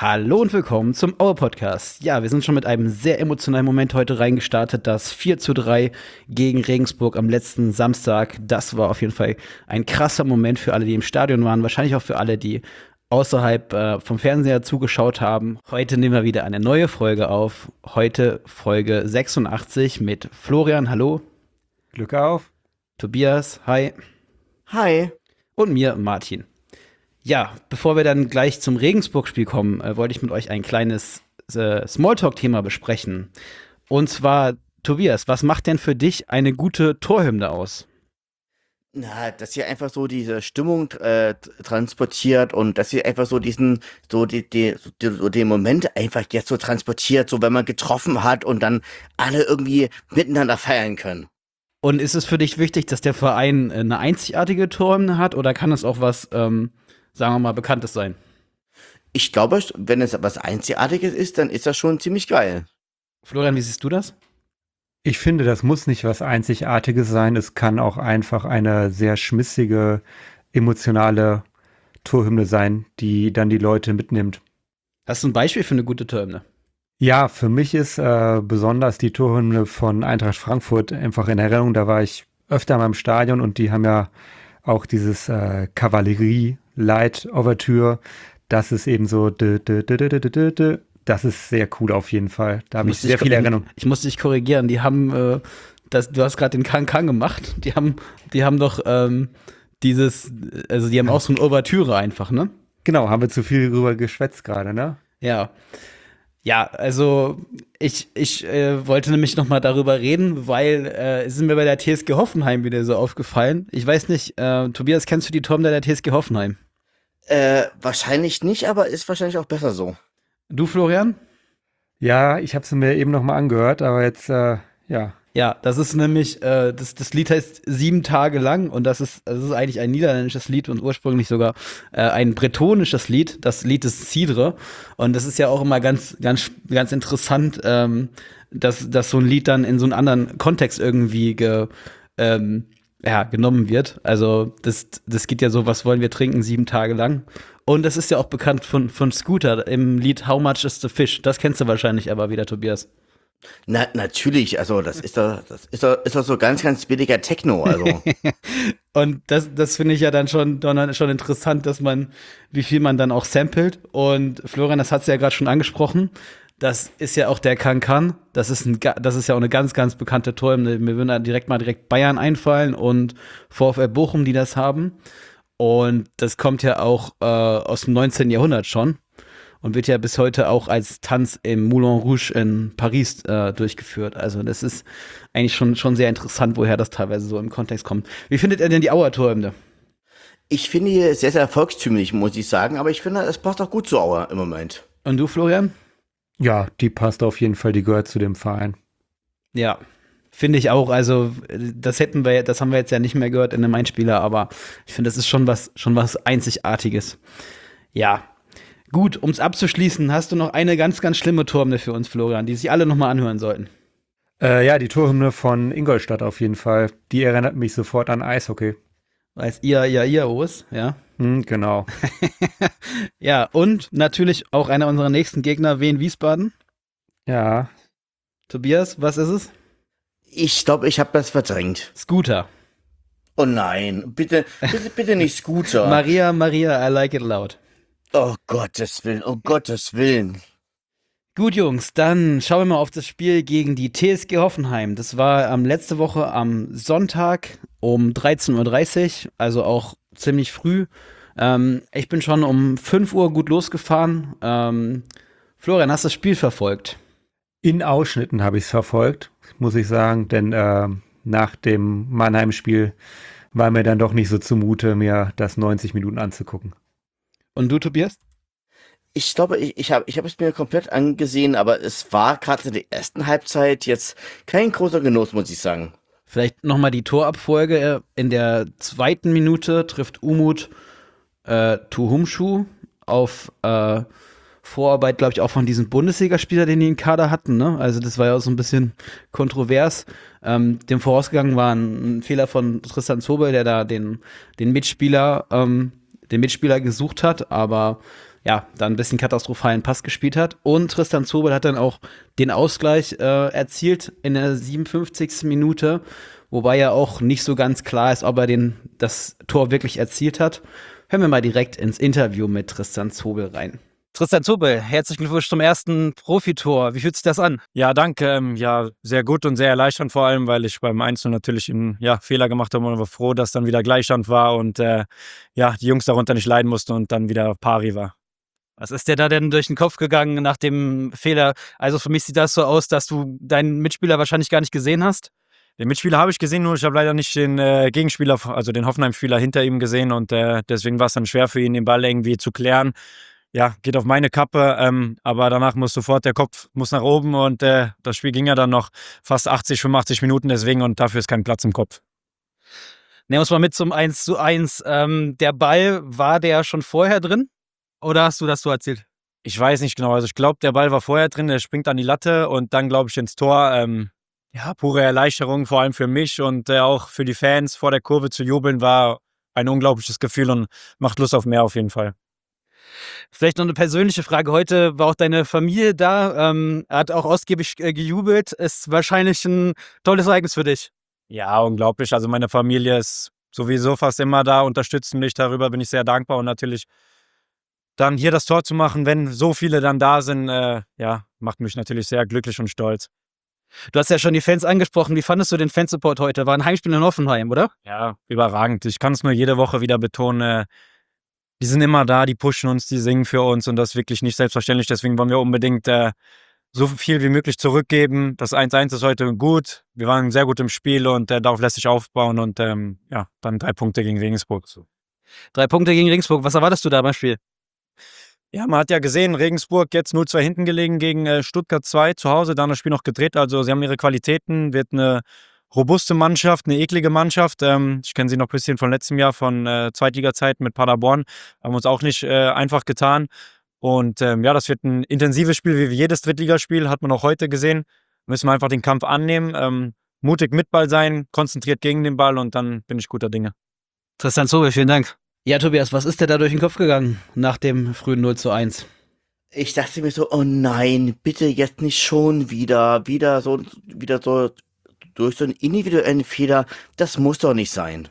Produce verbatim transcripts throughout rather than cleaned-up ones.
Hallo und willkommen zum Aue Podcast. Ja, wir sind schon mit einem sehr emotionalen Moment heute reingestartet. Das vier zu drei gegen Regensburg am letzten Samstag. Das war auf jeden Fall ein krasser Moment für alle, die im Stadion waren. Wahrscheinlich auch für alle, die außerhalb äh, vom Fernseher zugeschaut haben. Heute nehmen wir wieder eine neue Folge auf. Heute Folge sechsundachtzig mit Florian, hallo. Glück auf. Tobias, hi. Hi. Und mir, Martin. Ja, bevor wir dann gleich zum Regensburg-Spiel kommen, äh, wollte ich mit euch ein kleines äh, Smalltalk-Thema besprechen. Und zwar, Tobias, was macht denn für dich eine gute Torhymne aus? Na, dass sie einfach so diese Stimmung äh, transportiert und dass sie einfach so diesen, so die, die, so, so den Moment einfach jetzt so transportiert, so wenn man getroffen hat und dann alle irgendwie miteinander feiern können. Und ist es für dich wichtig, dass der Verein eine einzigartige Torhymne hat oder kann es auch was, ähm, sagen wir mal, Bekanntes sein? Ich glaube, wenn es was Einzigartiges ist, dann ist das schon ziemlich geil. Florian, wie siehst du das? Ich finde, das muss nicht was Einzigartiges sein. Es kann auch einfach eine sehr schmissige, emotionale Torhymne sein, die dann die Leute mitnimmt. Hast du ein Beispiel für eine gute Torhymne? Ja, für mich ist äh, besonders die Torhymne von Eintracht Frankfurt einfach in Erinnerung. Da war ich öfter mal im Stadion und die haben ja auch dieses äh, Kavallerie-Light-Ouvertüre. Das ist eben so, d -d -d -d -d -d -d. Das ist sehr cool auf jeden Fall. Da habe ich sehr viele Erinnerungen. Ich muss dich korrigieren, die haben, äh, das, du hast gerade den Kang Kang gemacht. Die haben, die haben doch ähm, dieses, also die haben auch so eine Ouvertüre einfach, ne? Genau, haben wir zu viel drüber geschwätzt gerade, ne? Ja. Ja, also ich, ich äh, wollte nämlich noch mal darüber reden, weil äh, es ist mir bei der T S G Hoffenheim wieder so aufgefallen. Ich weiß nicht, äh, Tobias, kennst du die Torhymne der T S G Hoffenheim? Äh, wahrscheinlich nicht, aber ist wahrscheinlich auch besser so. Du, Florian? Ja, ich habe es mir eben noch mal angehört, aber jetzt, äh, ja. Ja, das ist nämlich, äh, das, das Lied heißt Sieben Tage lang und das ist, das ist eigentlich ein niederländisches Lied und ursprünglich sogar äh, ein bretonisches Lied, das Lied des Cidre. Und das ist ja auch immer ganz, ganz, ganz interessant, ähm, dass, dass so ein Lied dann in so einen anderen Kontext irgendwie ge, ähm, ja, genommen wird. Also das, das geht ja so, was wollen wir trinken, sieben Tage lang. Und das ist ja auch bekannt von, von Scooter im Lied How Much is the Fish? Das kennst du wahrscheinlich aber wieder, Tobias. Na, natürlich, also das ist doch, das ist doch, ist doch so ganz, ganz billiger Techno, also. Und das, das finde ich ja dann schon, dann schon interessant, dass man, wie viel man dann auch samplet. Und Florian, das hat sie ja gerade schon angesprochen. Das ist ja auch der Can-Can. Das ist ein, das ist ja auch eine ganz, ganz bekannte Torhymne. Mir würden da direkt mal direkt Bayern einfallen und VfL Bochum, die das haben. Und das kommt ja auch äh, aus dem neunzehnten Jahrhundert schon. Und wird ja bis heute auch als Tanz im Moulin Rouge in Paris äh, durchgeführt. Also das ist eigentlich schon, schon sehr interessant, woher das teilweise so im Kontext kommt. Wie findet ihr denn die Auer Torhymne? Ich finde die sehr, sehr volkstümlich, muss ich sagen, aber ich finde, es passt auch gut zu Auer im Moment. Und du, Florian? Ja, die passt auf jeden Fall, die gehört zu dem Verein. Ja, finde ich auch. Also das hätten wir, das haben wir jetzt ja nicht mehr gehört in einem Einspieler, aber ich finde, das ist schon was, schon was Einzigartiges. Ja. Gut, um es abzuschließen, hast du noch eine ganz, ganz schlimme Torhymne für uns, Florian, die sich alle noch mal anhören sollten. Äh, ja, die Torhymne von Ingolstadt auf jeden Fall. Die erinnert mich sofort an Eishockey. Weiß ihr, ja, ihr, Os, ja. Hm, genau. Ja, und natürlich auch einer unserer nächsten Gegner, Wien Wiesbaden. Ja. Tobias, was ist es? Ich glaube, ich habe das verdrängt. Scooter. Oh nein, bitte, bitte, bitte nicht Scooter. Maria, Maria, I like it loud. Oh Gottes Willen, oh Gottes Willen. Gut, Jungs, dann schauen wir mal auf das Spiel gegen die T S G Hoffenheim. Das war ähm, letzte Woche am Sonntag um dreizehn Uhr dreißig, also auch ziemlich früh. Ähm, ich bin schon um fünf Uhr gut losgefahren. Ähm, Florian, hast du das Spiel verfolgt? In Ausschnitten habe ich es verfolgt, muss ich sagen, denn äh, nach dem Mannheim-Spiel war mir dann doch nicht so zumute, mir das neunzig Minuten anzugucken. Und du, Tobias? Ich glaube, ich, ich habe ich hab es mir komplett angesehen, aber es war gerade in der ersten Halbzeit jetzt kein großer Genuss, muss ich sagen. Vielleicht noch mal die Torabfolge. In der zweiten Minute trifft Umut äh, Tuhumschu auf äh, Vorarbeit, glaube ich, auch von diesem Bundesligaspieler, den die im Kader hatten. Ne? Also das war ja auch so ein bisschen kontrovers. Ähm, dem vorausgegangen war ein, ein Fehler von Tristan Zobel, der da den, den Mitspieler ähm, den Mitspieler gesucht hat, aber ja, dann ein bisschen katastrophalen Pass gespielt hat. Und Tristan Zobel hat dann auch den Ausgleich äh, erzielt in der siebenundfünfzigsten Minute, wobei ja auch nicht so ganz klar ist, ob er den, das Tor wirklich erzielt hat. Hören wir mal direkt ins Interview mit Tristan Zobel rein. Tristan Zobel, herzlichen Glückwunsch zum ersten Profitor. Wie fühlt sich das an? Ja, danke. Ähm, ja, sehr gut und sehr erleichternd vor allem, weil ich beim eins null natürlich einen ja, Fehler gemacht habe und war froh, dass dann wieder Gleichstand war und äh, ja, die Jungs darunter nicht leiden mussten und dann wieder pari war. Was ist dir da denn durch den Kopf gegangen nach dem Fehler? Also für mich sieht das so aus, dass du deinen Mitspieler wahrscheinlich gar nicht gesehen hast. Den Mitspieler habe ich gesehen, nur ich habe leider nicht den äh, Gegenspieler, also den Hoffenheim-Spieler hinter ihm gesehen und äh, deswegen war es dann schwer für ihn, den Ball irgendwie zu klären. Ja, geht auf meine Kappe, ähm, aber danach muss sofort der Kopf muss nach oben und äh, das Spiel ging ja dann noch fast achtzig, fünfundachtzig Minuten deswegen und dafür ist kein Platz im Kopf. Nehmen wir uns mal mit zum eins zu eins. Ähm, der Ball, war der schon vorher drin oder hast du das so erzählt? Ich weiß nicht genau, also ich glaube, der Ball war vorher drin, der springt an die Latte und dann glaube ich ins Tor. Ähm, ja, pure Erleichterung, vor allem für mich und äh, auch für die Fans vor der Kurve zu jubeln, war ein unglaubliches Gefühl und macht Lust auf mehr auf jeden Fall. Vielleicht noch eine persönliche Frage. Heute war auch deine Familie da, ähm, hat auch ausgiebig äh, gejubelt. Ist wahrscheinlich ein tolles Ereignis für dich. Ja, unglaublich. Also meine Familie ist sowieso fast immer da, unterstützen mich. Darüber bin ich sehr dankbar und natürlich dann hier das Tor zu machen, wenn so viele dann da sind, äh, ja, macht mich natürlich sehr glücklich und stolz. Du hast ja schon die Fans angesprochen. Wie fandest du den Fansupport heute? War ein Heimspiel in Hoffenheim, oder? Ja, überragend. Ich kann es nur jede Woche wieder betonen. Äh, die sind immer da, die pushen uns, die singen für uns und das ist wirklich nicht selbstverständlich. Deswegen wollen wir unbedingt äh, so viel wie möglich zurückgeben. Das eins eins ist heute gut. Wir waren sehr gut im Spiel und äh, darauf lässt sich aufbauen und ähm, ja, dann drei Punkte gegen Regensburg. Drei Punkte gegen Regensburg. Was erwartest du da beim Spiel? Ja, man hat ja gesehen, Regensburg jetzt null zwei hinten gelegen gegen äh, Stuttgart zwei zu Hause, dann das Spiel noch gedreht. Also sie haben ihre Qualitäten, wird eine robuste Mannschaft, eine eklige Mannschaft. Ähm, ich kenne sie noch ein bisschen von letztem Jahr, von äh, Zweitliga-Zeiten mit Paderborn. Haben uns auch nicht äh, einfach getan. Und ähm, ja, das wird ein intensives Spiel, wie jedes Drittligaspiel, hat man auch heute gesehen. Müssen wir einfach den Kampf annehmen, ähm, mutig mit Ball sein, konzentriert gegen den Ball und dann bin ich guter Dinge. Tristan Zobel, vielen Dank. Ja, Tobias, was ist dir da durch den Kopf gegangen nach dem frühen null zu eins? Ich dachte mir so, oh nein, bitte jetzt nicht schon wieder, wieder so, wieder so durch so einen individuellen Fehler. Das muss doch nicht sein.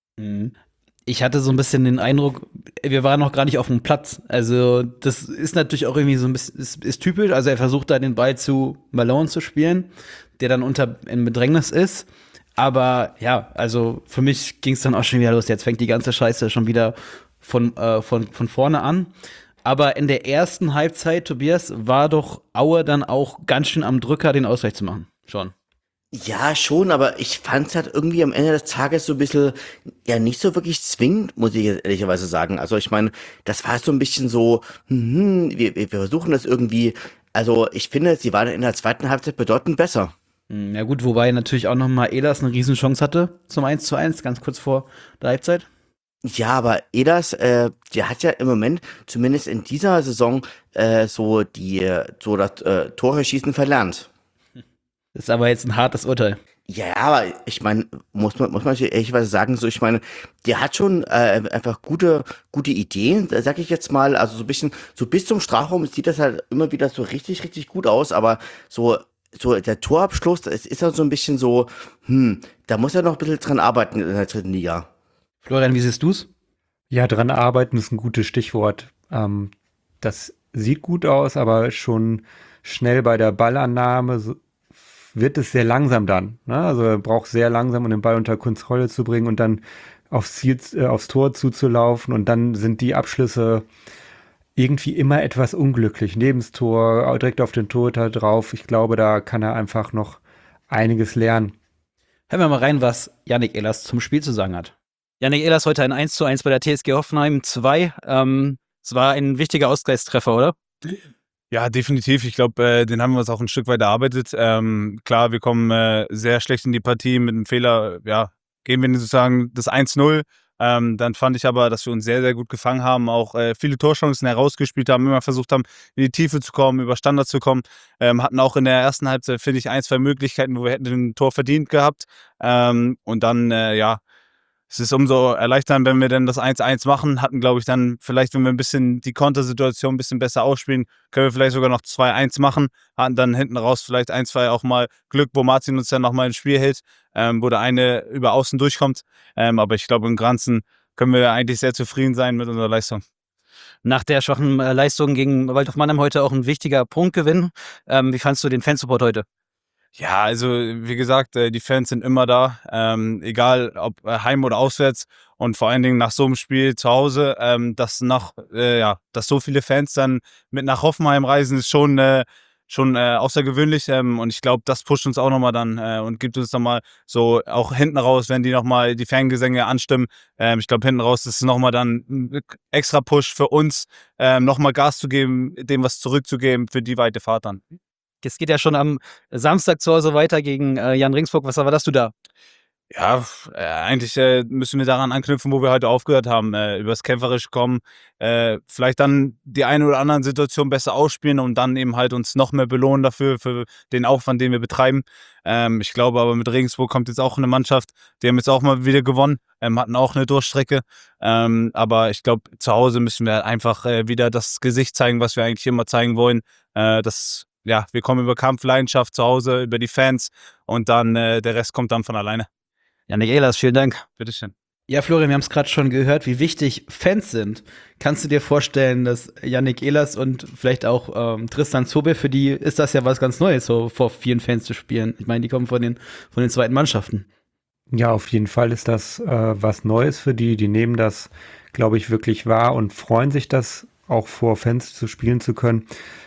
Ich hatte so ein bisschen den Eindruck, wir waren noch gar nicht auf dem Platz. Also das ist natürlich auch irgendwie so ein bisschen, ist, ist typisch. Also er versucht da den Ball zu Malone zu spielen, der dann unter in Bedrängnis ist. Aber ja, also für mich ging es dann auch schon wieder los. Jetzt fängt die ganze Scheiße schon wieder von, äh, von, von vorne an. Aber in der ersten Halbzeit, Tobias, war doch Aue dann auch ganz schön am Drücker, den Ausgleich zu machen. Schon. Ja, schon, aber ich fand's halt irgendwie am Ende des Tages so ein bisschen, ja, nicht so wirklich zwingend, muss ich jetzt ehrlicherweise sagen. Also ich meine, das war so ein bisschen so, hm, wir, wir versuchen das irgendwie, also ich finde, sie waren in der zweiten Halbzeit bedeutend besser. Ja gut, wobei natürlich auch noch mal Ehlers eine Riesenchance hatte zum eins zu eins, ganz kurz vor der Halbzeit. Ja, aber Ehlers, äh, der hat ja im Moment, zumindest in dieser Saison, äh, so die, so das äh, Tore schießen verlernt. Das ist aber jetzt ein hartes Urteil. Ja, aber ich meine, muss man, muss man ehrlicherweise sagen, so, ich meine, der hat schon äh, einfach gute, gute Ideen, sag ich jetzt mal, also so ein bisschen, so bis zum Strafraum sieht das halt immer wieder so richtig, richtig gut aus, aber so, so der Torabschluss, das ist halt so ein bisschen so, hm, da muss er noch ein bisschen dran arbeiten in der dritten Liga. Florian, wie siehst du's? Ja, dran arbeiten ist ein gutes Stichwort. Ähm, das sieht gut aus, aber schon schnell bei der Ballannahme so, wird es sehr langsam dann. Ne? Also er braucht sehr langsam, um den Ball unter Kontrolle zu bringen und dann aufs Ziel, äh, aufs Tor zuzulaufen. Und dann sind die Abschlüsse irgendwie immer etwas unglücklich. Neben das Tor, direkt auf den Torhüter drauf. Ich glaube, da kann er einfach noch einiges lernen. Hören wir mal rein, was Yannick Ehlers zum Spiel zu sagen hat. Yannick Ehlers heute ein eins zu eins bei der T S G Hoffenheim zwei. Ähm, es war ein wichtiger Ausgleichstreffer, oder? Ja, definitiv. Ich glaube, äh, den haben wir uns auch ein Stück weit erarbeitet. Ähm, klar, wir kommen äh, sehr schlecht in die Partie mit einem Fehler. Ja, geben wir sozusagen das eins null. Ähm, dann fand ich aber, dass wir uns sehr, sehr gut gefangen haben, auch äh, viele Torchancen herausgespielt haben, immer versucht haben, in die Tiefe zu kommen, über Standard zu kommen. Ähm, hatten auch in der ersten Halbzeit, finde ich, ein, zwei Möglichkeiten, wo wir hätten ein Tor verdient gehabt. Ähm, und dann, äh, ja, es ist umso erleichternd, wenn wir dann das eins eins machen. Hatten, glaube ich, dann vielleicht, wenn wir ein bisschen die Kontersituation ein bisschen besser ausspielen, können wir vielleicht sogar noch zwei eins machen. Hatten dann hinten raus vielleicht ein, zwei auch mal Glück, wo Martin uns dann nochmal ins Spiel hält, ähm, wo der eine über außen durchkommt. Ähm, aber ich glaube, im Ganzen können wir eigentlich sehr zufrieden sein mit unserer Leistung. Nach der schwachen äh, Leistung gegen Waldhof Mannheim heute auch ein wichtiger Punktgewinn. Ähm, wie fandst du den Fansupport heute? Ja, also wie gesagt, äh, die Fans sind immer da, ähm, egal ob äh, heim oder auswärts und vor allen Dingen nach so einem Spiel zu Hause, ähm, dass nach, äh, ja, dass so viele Fans dann mit nach Hoffenheim reisen, ist schon, äh, schon äh, außergewöhnlich ähm, und ich glaube, das pusht uns auch nochmal dann äh, und gibt uns nochmal so auch hinten raus, wenn die nochmal die Fangesänge anstimmen. Ähm, ich glaube, hinten raus ist es nochmal dann ein extra Push für uns, ähm, nochmal Gas zu geben, dem was zurückzugeben für die weite Fahrt dann. Es geht ja schon am Samstag zu Hause weiter gegen äh, Jan Regensburg. Was erwartest du da? Ja, äh, eigentlich äh, müssen wir daran anknüpfen, wo wir heute aufgehört haben. Äh, übers Kämpferisch kommen, äh, vielleicht dann die eine oder andere Situation besser ausspielen und dann eben halt uns noch mehr belohnen dafür, für den Aufwand, den wir betreiben. Ähm, ich glaube aber mit Regensburg kommt jetzt auch eine Mannschaft, die haben jetzt auch mal wieder gewonnen, ähm, hatten auch eine Durchstrecke. Ähm, aber ich glaube, zu Hause müssen wir einfach äh, wieder das Gesicht zeigen, was wir eigentlich immer zeigen wollen. Äh, das Ja, wir kommen über Kampfleidenschaft zu Hause, über die Fans und dann äh, der Rest kommt dann von alleine. Yannick Ehlers, vielen Dank. Bitteschön. Ja, Florian, wir haben es gerade schon gehört, wie wichtig Fans sind. Kannst du dir vorstellen, dass Yannick Ehlers und vielleicht auch ähm, Tristan Zobel, für die ist das ja was ganz Neues, so vor vielen Fans zu spielen. Ich meine, die kommen von den, von den zweiten Mannschaften. Ja, auf jeden Fall ist das äh, was Neues für die. Die nehmen das, glaube ich, wirklich wahr und freuen sich, das auch vor Fans zu spielen zu können.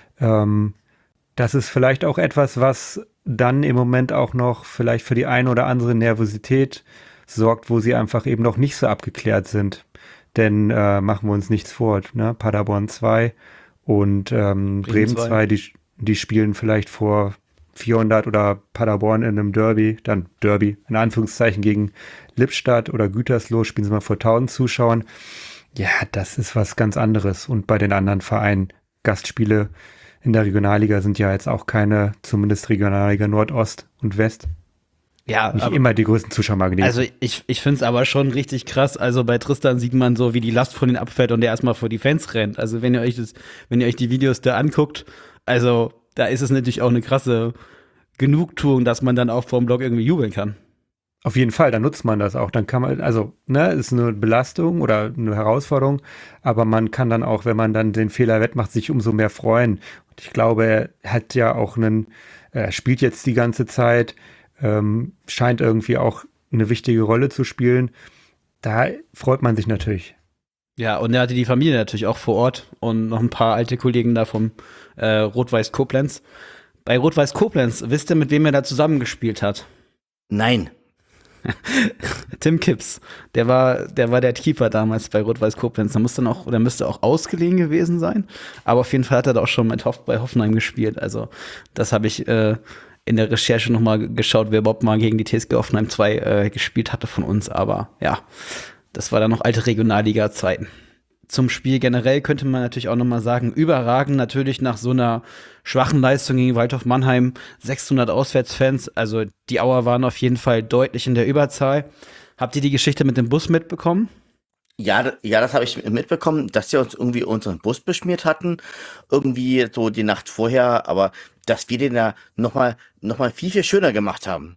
Ähm, Das ist vielleicht auch etwas, was dann im Moment auch noch vielleicht für die ein oder andere Nervosität sorgt, wo sie einfach eben noch nicht so abgeklärt sind. Denn äh, machen wir uns nichts vor, ne? Paderborn zwei und ähm, Bremen zwei, die, die spielen vielleicht vor vierhundert oder Paderborn in einem Derby, dann Derby in Anführungszeichen gegen Lippstadt oder Gütersloh, spielen sie mal vor tausend Zuschauern. Ja, das ist was ganz anderes. Und bei den anderen Vereinen, Gastspiele in der Regionalliga sind ja jetzt auch keine, zumindest Regionalliga Nordost und West, Ja, nicht aber, immer die größten Zuschauermagneten. also ich, ich finde es aber schon richtig krass. Also bei Tristan sieht man so, wie die Last von den abfällt und der erstmal vor die Fans rennt. Also wenn ihr euch das, wenn ihr euch die Videos da anguckt, also da ist es natürlich auch eine krasse Genugtuung, dass man dann auch vor dem Block irgendwie jubeln kann. Auf jeden Fall, dann nutzt man das auch. Dann kann man, also, ne, ist eine Belastung oder eine Herausforderung, aber man kann dann auch, wenn man dann den Fehler wettmacht, sich umso mehr freuen. Und ich glaube, er hat ja auch einen, er spielt jetzt die ganze Zeit, ähm, scheint irgendwie auch eine wichtige Rolle zu spielen. Da freut man sich natürlich. Ja, und er hatte die Familie natürlich auch vor Ort und noch ein paar alte Kollegen da vom äh, Rot-Weiß Koblenz. Bei Rot-Weiß Koblenz, wisst ihr, mit wem er da zusammengespielt hat? Nein. Tim Kipps, der war, der war der Keeper damals bei Rot-Weiß Koblenz. Der muss dann auch, oder müsste auch ausgeliehen gewesen sein. Aber auf jeden Fall hat er da auch schon mit Hoff, bei Hoffenheim gespielt. Also das habe ich äh, in der Recherche nochmal geschaut, wer überhaupt mal gegen die T S G Hoffenheim zwei äh, gespielt hatte von uns. Aber ja, das war dann noch alte Regionalliga-Zeiten. Zum Spiel generell könnte man natürlich auch nochmal sagen, überragend natürlich nach so einer schwachen Leistung gegen Waldhof Mannheim, sechshundert Auswärtsfans, also die Auer waren auf jeden Fall deutlich in der Überzahl. Habt ihr die Geschichte mit dem Bus mitbekommen? Ja, d- ja, das habe ich mitbekommen, dass sie uns irgendwie unseren Bus beschmiert hatten, irgendwie so die Nacht vorher, aber dass wir den ja nochmal noch mal viel, viel schöner gemacht haben.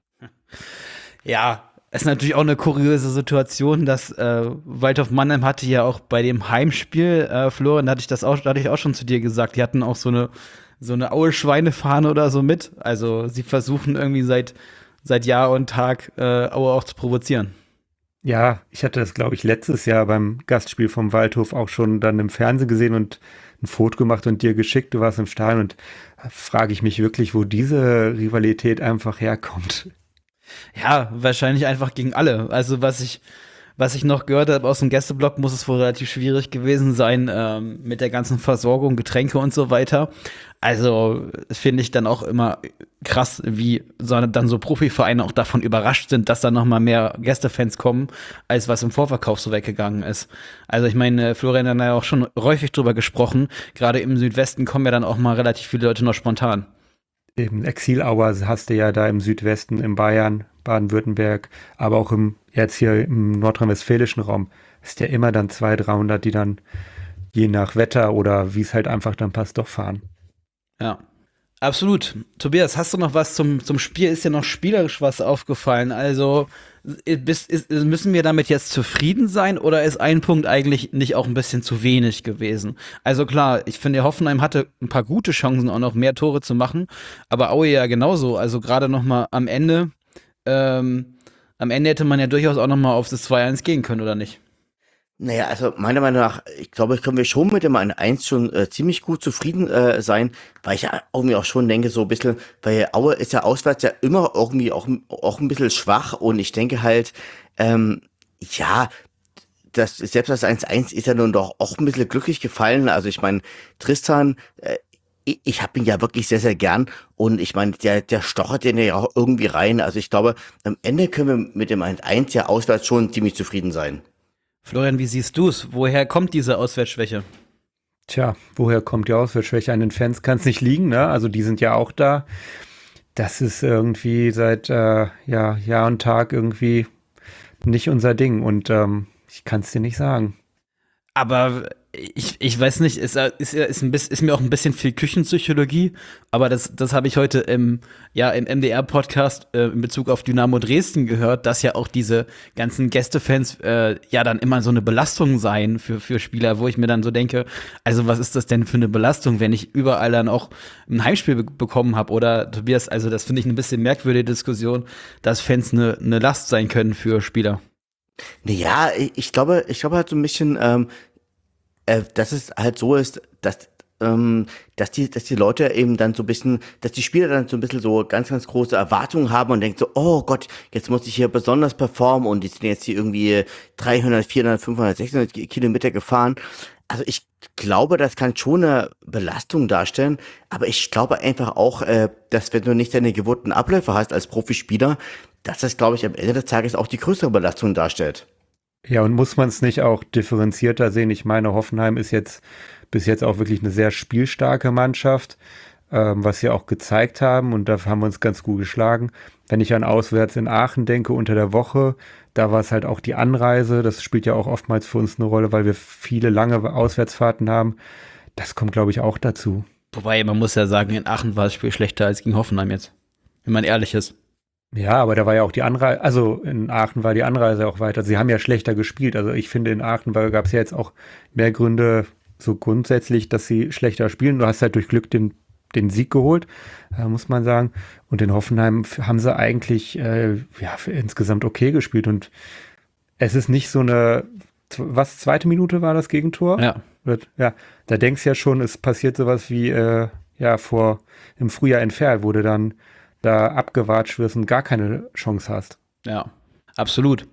Ja, es ist natürlich auch eine kuriose Situation, dass äh, Waldhof Mannheim hatte ja auch bei dem Heimspiel, äh, Florian, da hatte ich das auch, da hatte ich auch schon zu dir gesagt, die hatten auch so eine so eine Aue Schweinefahne oder so mit. Also sie versuchen irgendwie seit seit Jahr und Tag äh, Aue auch zu provozieren. Ja, ich hatte das, glaube ich, letztes Jahr beim Gastspiel vom Waldhof auch schon dann im Fernsehen gesehen und ein Foto gemacht und dir geschickt. Du warst im Stadion und da frage ich mich wirklich, wo diese Rivalität einfach herkommt. Ja, wahrscheinlich einfach gegen alle. Also was ich, was ich noch gehört habe aus dem Gästeblock, muss es wohl relativ schwierig gewesen sein ähm, mit der ganzen Versorgung, Getränke und so weiter. Also finde ich dann auch immer krass, wie so, dann so Profivereine auch davon überrascht sind, dass da noch mal mehr Gästefans kommen, als was im Vorverkauf so weggegangen ist. Also ich meine, Florian hat ja auch schon häufig drüber gesprochen. Gerade im Südwesten kommen ja dann auch mal relativ viele Leute noch spontan. Eben Exil-Auer hast du ja da im Südwesten, in Bayern, Baden-Württemberg, aber auch im, jetzt hier im nordrhein-westfälischen Raum, ist ja immer dann zweihundert, dreihundert, die dann je nach Wetter oder wie es halt einfach dann passt, doch fahren. Ja. Absolut. Tobias, hast du noch was zum, zum Spiel? Ist dir noch spielerisch was aufgefallen? Also ist, ist, müssen wir damit jetzt zufrieden sein oder ist ein Punkt eigentlich nicht auch ein bisschen zu wenig gewesen? Also klar, ich finde, Hoffenheim hatte ein paar gute Chancen, auch noch mehr Tore zu machen, aber Aue ja genauso. Also gerade noch mal am Ende, ähm, am Ende hätte man ja durchaus auch noch mal auf das zwei eins gehen können, oder nicht? Naja, also meiner Meinung nach, ich glaube, können wir schon mit dem eins schon äh, ziemlich gut zufrieden äh, sein, weil ich ja irgendwie auch schon denke, so ein bisschen, weil Aue ist ja auswärts ja immer irgendwie auch, auch ein bisschen schwach und ich denke halt, ähm, ja, das, selbst das eins eins ist ja nun doch auch ein bisschen glücklich gefallen. Also ich meine, Tristan, äh, ich, ich habe ihn ja wirklich sehr, sehr gern und ich meine, der, der stochert den ja auch irgendwie rein. Also ich glaube, am Ende können wir mit dem eins eins ja auswärts schon ziemlich zufrieden sein. Florian, wie siehst du es? Woher kommt diese Auswärtsschwäche? Tja, woher kommt die Auswärtsschwäche? An den Fans kann es nicht liegen, ne? Also die sind ja auch da. Das ist irgendwie seit äh, ja, Jahr und Tag irgendwie nicht unser Ding und ähm, ich kann es dir nicht sagen. Aber ich, ich weiß nicht, ist, ist, ist, ein bisschen, ist mir auch ein bisschen viel Küchenpsychologie, aber das, das habe ich heute im, ja, im M D R-Podcast äh, in Bezug auf Dynamo Dresden gehört, dass ja auch diese ganzen Gästefans äh, ja dann immer so eine Belastung seien für, für Spieler, wo ich mir dann so denke, also was ist das denn für eine Belastung, wenn ich überall dann auch ein Heimspiel be- bekommen habe? Oder Tobias, also das finde ich eine bisschen merkwürdige Diskussion, dass Fans eine, eine Last sein können für Spieler. Naja, ich ich glaube, ich glaube halt so ein bisschen, ähm, äh, dass es halt so ist, dass, ähm, dass die, dass die Leute eben dann so ein bisschen, dass die Spieler dann so ein bisschen so ganz, ganz große Erwartungen haben und denken so, oh Gott, jetzt muss ich hier besonders performen und die sind jetzt hier irgendwie dreihundert, vierhundert, fünfhundert, sechshundert Kilometer gefahren. Also ich glaube, das kann schon eine Belastung darstellen, aber ich glaube einfach auch, äh, dass wenn du nicht deine gewohnten Abläufe hast als Profispieler, dass das, glaube ich, am Ende des Tages auch die größere Belastung darstellt. Ja, und muss man es nicht auch differenzierter sehen? Ich meine, Hoffenheim ist jetzt bis jetzt auch wirklich eine sehr spielstarke Mannschaft, ähm, was sie auch gezeigt haben und da haben wir uns ganz gut geschlagen. Wenn ich an auswärts in Aachen denke, unter der Woche, da war es halt auch die Anreise, das spielt ja auch oftmals für uns eine Rolle, weil wir viele lange Auswärtsfahrten haben. Das kommt, glaube ich, auch dazu. Wobei, man muss ja sagen, in Aachen war das Spiel schlechter als gegen Hoffenheim jetzt, wenn man ehrlich ist. Ja, aber da war ja auch die Anreise, also in Aachen war die Anreise auch weiter. Sie haben ja schlechter gespielt. Also ich finde, in Aachen gab es ja jetzt auch mehr Gründe, so grundsätzlich, dass sie schlechter spielen. Du hast halt durch Glück den, den Sieg geholt, äh, muss man sagen. Und in Hoffenheim haben sie eigentlich äh, ja, insgesamt okay gespielt. Und es ist nicht so eine, was, zweite Minute war das Gegentor? Ja. Ja, da denkst du ja schon, es passiert sowas wie äh, ja vor im Frühjahr in Verl, wo du dann da abgewatscht wirst und gar keine Chance hast. Ja, absolut.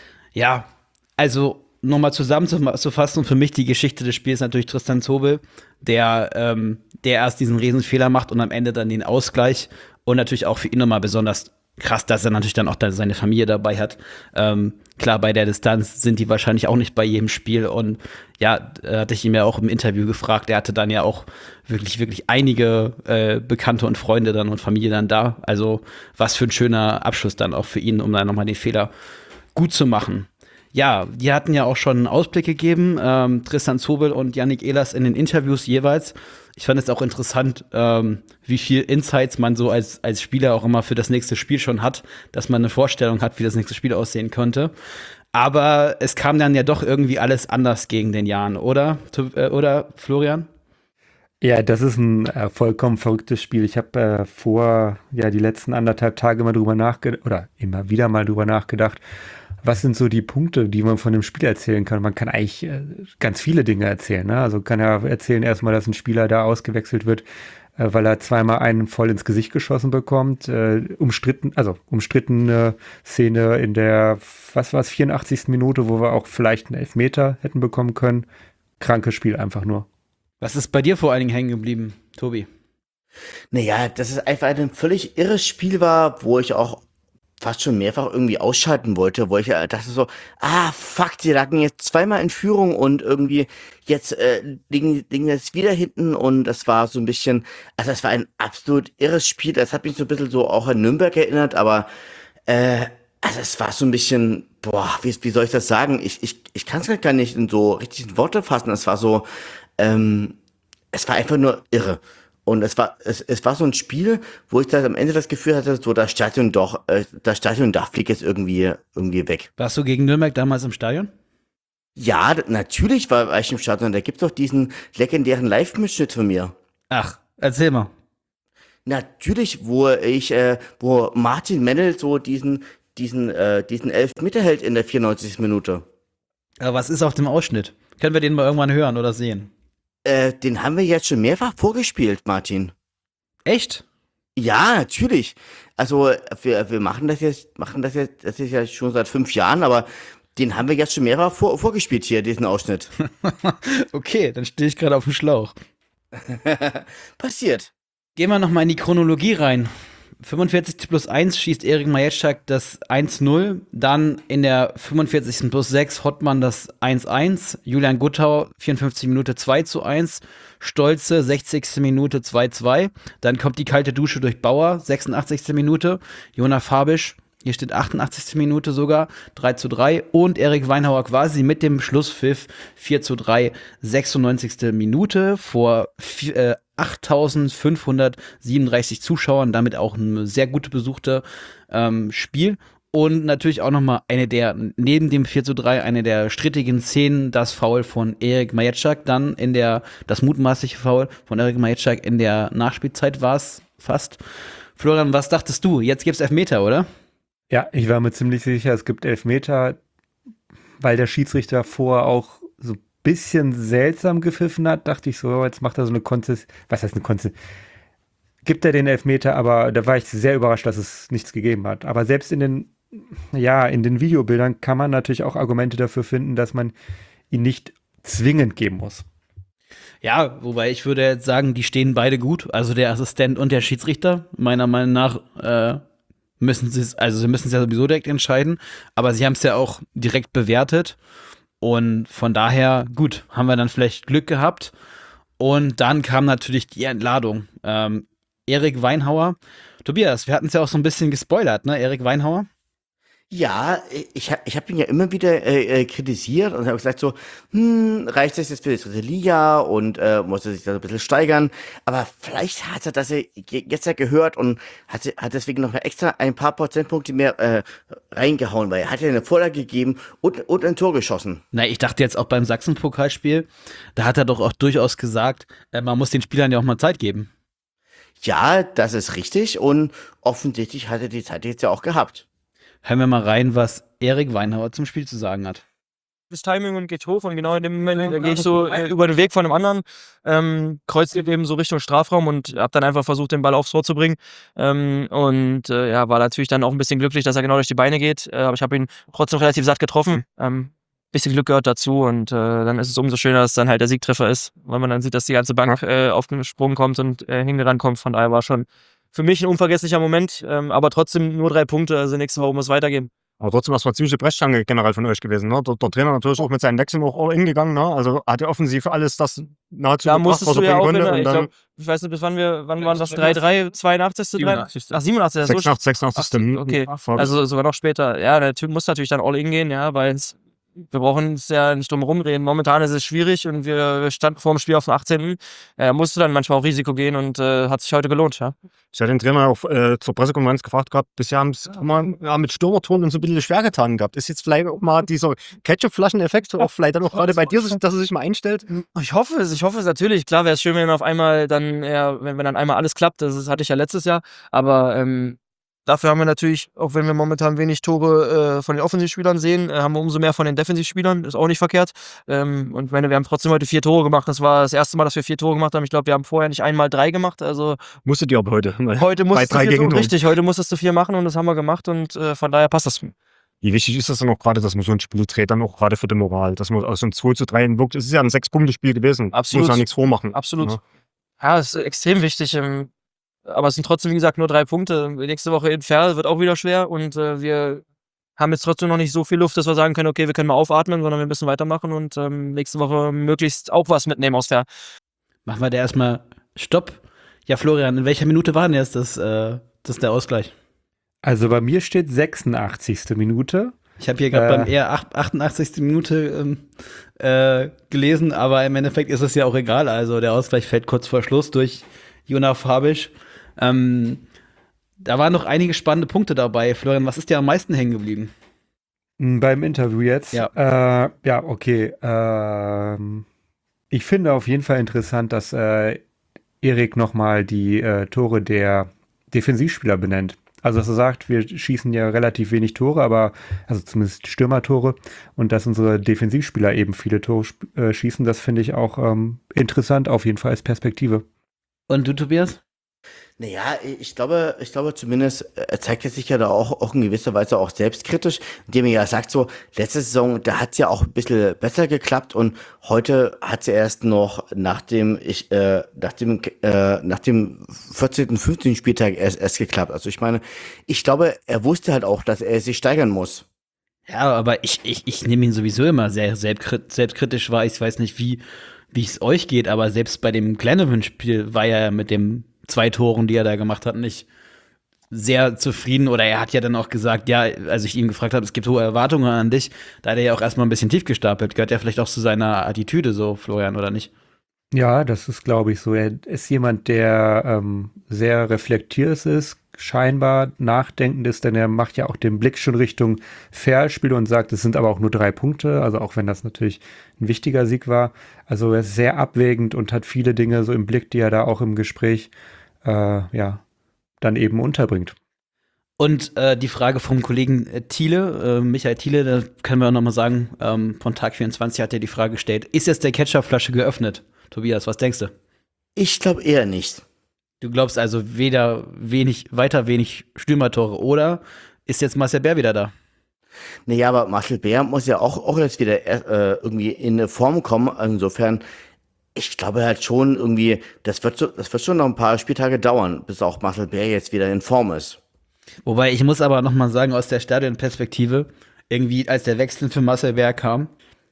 Ja, also nochmal zusammenzufassen, für mich die Geschichte des Spiels natürlich Tristan Zobel, der, ähm, der erst diesen Riesenfehler macht und am Ende dann den Ausgleich und natürlich auch für ihn nochmal besonders krass, dass er natürlich dann auch da seine Familie dabei hat. Ähm, klar, bei der Distanz sind die wahrscheinlich auch nicht bei jedem Spiel und ja, äh, hatte ich ihm ja auch im Interview gefragt, er hatte dann ja auch wirklich, wirklich einige äh, Bekannte und Freunde dann und Familie dann da. Also was für ein schöner Abschluss dann auch für ihn, um dann nochmal den Fehler gut zu machen. Ja, die hatten ja auch schon einen Ausblick gegeben, ähm, Tristan Zobel und Yannick Ehlers in den Interviews jeweils. Ich fand es auch interessant, ähm, wie viel Insights man so als, als Spieler auch immer für das nächste Spiel schon hat, dass man eine Vorstellung hat, wie das nächste Spiel aussehen könnte. Aber es kam dann ja doch irgendwie alles anders gegen den Jan, oder? Äh, oder, Florian? Ja, das ist ein äh, vollkommen verrücktes Spiel. Ich habe äh, vor ja die letzten anderthalb Tage mal drüber nachgedacht, oder immer wieder mal drüber nachgedacht, was sind so die Punkte, die man von dem Spiel erzählen kann? Man kann eigentlich äh, ganz viele Dinge erzählen. Ne? Also kann er erzählen erstmal, dass ein Spieler da ausgewechselt wird, äh, weil er zweimal einen voll ins Gesicht geschossen bekommt. Äh, umstritten, also umstrittene Szene in der, was war es, vierundachtzigsten Minute, wo wir auch vielleicht einen Elfmeter hätten bekommen können. Krankes Spiel einfach nur. Was ist bei dir vor allen Dingen hängen geblieben, Tobi? Naja, dass es einfach ein völlig irres Spiel war, wo ich auch fast schon mehrfach irgendwie ausschalten wollte, wo ich äh, dachte so, ah, fuck, die lagen jetzt zweimal in Führung und irgendwie jetzt äh, liegen, liegen jetzt wieder hinten und das war so ein bisschen, also das war ein absolut irres Spiel, das hat mich so ein bisschen so auch an Nürnberg erinnert, aber Äh, also es war so ein bisschen, boah, wie, wie soll ich das sagen? Ich, ich, ich kann es gar nicht in so richtigen Worte fassen. Es war so, ähm, es war einfach nur irre. Und es war, es, es war so ein Spiel, wo ich dann am Ende das Gefühl hatte, so das Stadion doch, äh, das Stadiondach fliegt jetzt irgendwie, irgendwie weg. Warst du gegen Nürnberg damals im Stadion? Ja, d- natürlich war, war ich im Stadion. Da gibt's doch diesen legendären Live-Mitschnitt von mir. Ach, erzähl mal. Natürlich, wo ich, äh, wo Martin Mennel so diesen, diesen, äh, diesen Elfmeter hält in der vierundneunzigsten Minute. Aber was ist auf dem Ausschnitt? Können wir den mal irgendwann hören oder sehen? Äh, den haben wir jetzt schon mehrfach vorgespielt, Martin. Echt? Ja, natürlich. Also wir, wir machen das jetzt, machen das jetzt, das ist ja schon seit fünf Jahren, aber den haben wir jetzt schon mehrfach vor, vorgespielt hier, diesen Ausschnitt. Okay, dann stehe ich gerade auf dem Schlauch. Passiert. Gehen wir nochmal in die Chronologie rein. fünfundvierzig plus eins schießt Erik Majestschak das eins null. Dann in der fünfundvierzigsten plus sechs Hottmann das eins eins. Julian Guttau, vierundfünfzigste Minute zwei zu eins. Stolze, sechzigste Minute zwei zwei. Dann kommt die kalte Dusche durch Bauer, sechsundachtzigste Minute. Jona Fabisch, hier steht achtundachtzigste Minute sogar, drei zu drei. Und Erik Weinhauer quasi mit dem Schlusspfiff vier zu drei, sechsundneunzigste Minute vor vi- äh, achttausendfünfhundertsiebenunddreißig Zuschauern, damit auch ein sehr gut besuchtes ähm, Spiel. Und natürlich auch nochmal eine der, neben dem vier zu drei, eine der strittigen Szenen, das Foul von Erik Majestschak, dann in der, das mutmaßliche Foul von Erik Majestschak in der Nachspielzeit war es fast. Florian, was dachtest du? Jetzt gibt's Elfmeter, oder? Ja, ich war mir ziemlich sicher, es gibt Elfmeter, weil der Schiedsrichter vorher auch so ein bisschen seltsam gepfiffen hat, dachte ich so, jetzt macht er so eine Konzess, was heißt eine Konzess? Gibt er den Elfmeter, aber da war ich sehr überrascht, dass es nichts gegeben hat. Aber selbst in den, ja, in den Videobildern kann man natürlich auch Argumente dafür finden, dass man ihn nicht zwingend geben muss. Ja, wobei ich würde jetzt sagen, die stehen beide gut. Also der Assistent und der Schiedsrichter. Meiner Meinung nach äh, müssen sie es, also sie müssen es ja sowieso direkt entscheiden. Aber sie haben es ja auch direkt bewertet. Und von daher, gut, haben wir dann vielleicht Glück gehabt. Und dann kam natürlich die Entladung. Ähm, Erik Weinhauer. Tobias, wir hatten es ja auch so ein bisschen gespoilert, ne? Erik Weinhauer. Ja, ich, hab- ich habe ihn ja immer wieder äh, äh, kritisiert und habe gesagt so, hm, reicht das jetzt für die dritte Liga und äh, muss er sich da so ein bisschen steigern. Aber vielleicht hat er das ja ge- jetzt ja gehört und hat, hat deswegen noch mal extra ein paar Prozentpunkte mehr äh, reingehauen, weil er hat ja eine Vorlage gegeben und, und ein Tor geschossen. Na, ich dachte jetzt auch beim Sachsen-Pokalspiel, da hat er doch auch durchaus gesagt, äh, man muss den Spielern ja auch mal Zeit geben. Ja, das ist richtig und offensichtlich hat er die Zeit jetzt ja auch gehabt. Hören wir mal rein, was Erik Weinhauer zum Spiel zu sagen hat. Das Timing und geht hoch und genau in dem Moment, da gehe ich so äh, über den Weg von einem anderen, ähm, kreuze eben so Richtung Strafraum und habe dann einfach versucht, den Ball aufs Tor zu bringen. Ähm, und äh, ja, war natürlich dann auch ein bisschen glücklich, dass er genau durch die Beine geht. Äh, aber ich habe ihn trotzdem relativ satt getroffen. Ähm, bisschen Glück gehört dazu und äh, dann ist es umso schöner, dass es dann halt der Siegtreffer ist, weil man dann sieht, dass die ganze Bank äh, auf den Sprung kommt und äh, hinten kommt. Von daher war schon für mich ein unvergesslicher Moment, ähm, aber trotzdem nur drei Punkte, also nächste Woche muss es weitergehen. Aber trotzdem, das war ziemliche Brechstange generell von euch gewesen. Ne? Der, der Trainer natürlich auch mit seinen Wechseln auch all in gegangen. Ne? Also hat ja offensiv alles das nahezu Da gebracht, musstest was du er ja bringen auch, in konnte. der, Und ich dann glaube, ich weiß nicht, bis wann wir, wann waren das? drei drei, zweiundachtzigste siebenundachtzigste Ach, siebenundachtzig so sechsundachtzig, sechsundachtzig. Ach, okay. Also sogar noch später. Ja, der Typ muss natürlich dann all in gehen, ja, weil es, wir brauchen es ja nicht drum rumreden. Momentan ist es schwierig und wir, wir standen vor dem Spiel auf dem achtzehnten Er musste dann manchmal auch Risiko gehen und äh, hat sich heute gelohnt, ja. Ich hatte den Trainer auch äh, zur Pressekonferenz gefragt gehabt, bisher haben es immer ja, mit Stürmerton und so ein bisschen schwer getan gehabt. Ist jetzt vielleicht auch mal dieser Ketchup-Flaschen-Effekt auch vielleicht dann auch gerade bei dir, dass er sich mal einstellt? Ich hoffe es, ich hoffe es natürlich. Klar wäre es schön, wenn auf einmal dann, ja, wenn, wenn dann einmal alles klappt. Das ist, hatte ich ja letztes Jahr. Aber ähm, dafür haben wir natürlich, auch wenn wir momentan wenig Tore äh, von den Offensivspielern sehen, äh, haben wir umso mehr von den Defensivspielern. Ist auch nicht verkehrt. Ähm, und ich meine, wir haben trotzdem heute vier Tore gemacht. Das war das erste Mal, dass wir vier Tore gemacht haben. Ich glaube, wir haben vorher nicht einmal drei gemacht. Also Musstet ihr aber heute. heute musstest du drei vier Tore, Gegentoren. richtig, heute musstest du vier machen und das haben wir gemacht und äh, von daher passt das. Wie wichtig ist das dann auch gerade, dass man so ein Spiel dreht, dann auch gerade für die Moral, dass man aus so einem zwei zu drei wirkt. Es ist ja ein Sechs-Punkte-Spiel gewesen. Absolut. Muss ja nichts vormachen. Absolut. Ja. Ja, es ist extrem wichtig. ähm, Aber es sind trotzdem, wie gesagt, nur drei Punkte. Nächste Woche in Ferl wird auch wieder schwer und äh, wir haben jetzt trotzdem noch nicht so viel Luft, dass wir sagen können, okay, wir können mal aufatmen, sondern wir müssen weitermachen und ähm, nächste Woche möglichst auch was mitnehmen aus Ferl. Machen wir da erstmal Stopp. Ja, Florian, in welcher Minute war denn jetzt das, äh, das der Ausgleich? Also bei mir steht sechsundachtzigste Minute. Ich habe hier gerade Äh. beim eher achtundachtzigsten Minute ähm, äh, gelesen, aber im Endeffekt ist es ja auch egal. Also der Ausgleich fällt kurz vor Schluss durch Jonas Habisch. Ähm, da waren noch einige spannende Punkte dabei. Florian, was ist dir am meisten hängen geblieben? M, Beim Interview jetzt? Ja. Äh, ja, okay. Ähm, ich finde auf jeden Fall interessant, dass äh, Erik nochmal die äh, Tore der Defensivspieler benennt. Also, dass er sagt, wir schießen ja relativ wenig Tore, aber, also zumindest Stürmertore, und dass unsere Defensivspieler eben viele Tore sp- äh, schießen, das finde ich auch ähm, interessant, auf jeden Fall als Perspektive. Und du, Tobias? Naja, ich glaube, ich glaube zumindest, er zeigt es sich ja da auch, auch in gewisser Weise auch selbstkritisch, indem er ja sagt so, letzte Saison, da hat's ja auch ein bisschen besser geklappt und heute hat's ja erst noch nach dem, ich, äh, nach dem, äh, nach dem vierzehnten, fünfzehnten Spieltag erst, erst geklappt. Also ich meine, ich glaube, er wusste halt auch, dass er sich steigern muss. Ja, aber ich, ich, ich nehme ihn sowieso immer sehr selbstkrit- selbstkritisch wahr. Ich weiß nicht, wie wie es euch geht, aber selbst bei dem Glenavon-Spiel war er mit den zwei Toren, die er da gemacht hat, nicht sehr zufrieden. Oder er hat ja dann auch gesagt, ja, als ich ihn gefragt habe, es gibt hohe Erwartungen an dich, da hat er ja auch erstmal ein bisschen tief gestapelt. Gehört ja vielleicht auch zu seiner Attitüde so, Florian, oder nicht? Ja, das ist, glaube ich, so. Er ist jemand, der ähm, sehr reflektiert ist, scheinbar nachdenkend ist, denn er macht ja auch den Blick schon Richtung Fairspiel und sagt, es sind aber auch nur drei Punkte, also auch wenn das natürlich ein wichtiger Sieg war. Also er ist sehr abwägend und hat viele Dinge so im Blick, die er da auch im Gespräch äh, ja dann eben unterbringt. Und äh, die Frage vom Kollegen äh, Thiele, äh, Michael Thiele, da können wir auch noch mal sagen, ähm, von Tag vierundzwanzig hat er die Frage gestellt, ist jetzt der Ketchupflasche geöffnet? Tobias, was denkst du? Ich glaube eher nicht. Du glaubst also weder wenig, weiter wenig Stürmertore oder ist jetzt Marcel Bär wieder da? Naja, aber Marcel Bär muss ja auch, auch jetzt wieder äh, irgendwie in eine Form kommen. Insofern, ich glaube halt schon irgendwie, das wird, so, das wird schon noch ein paar Spieltage dauern, bis auch Marcel Bär jetzt wieder in Form ist. Wobei, ich muss aber noch mal sagen, aus der Stadionperspektive, irgendwie als der Wechsel für Marcel Bär kam,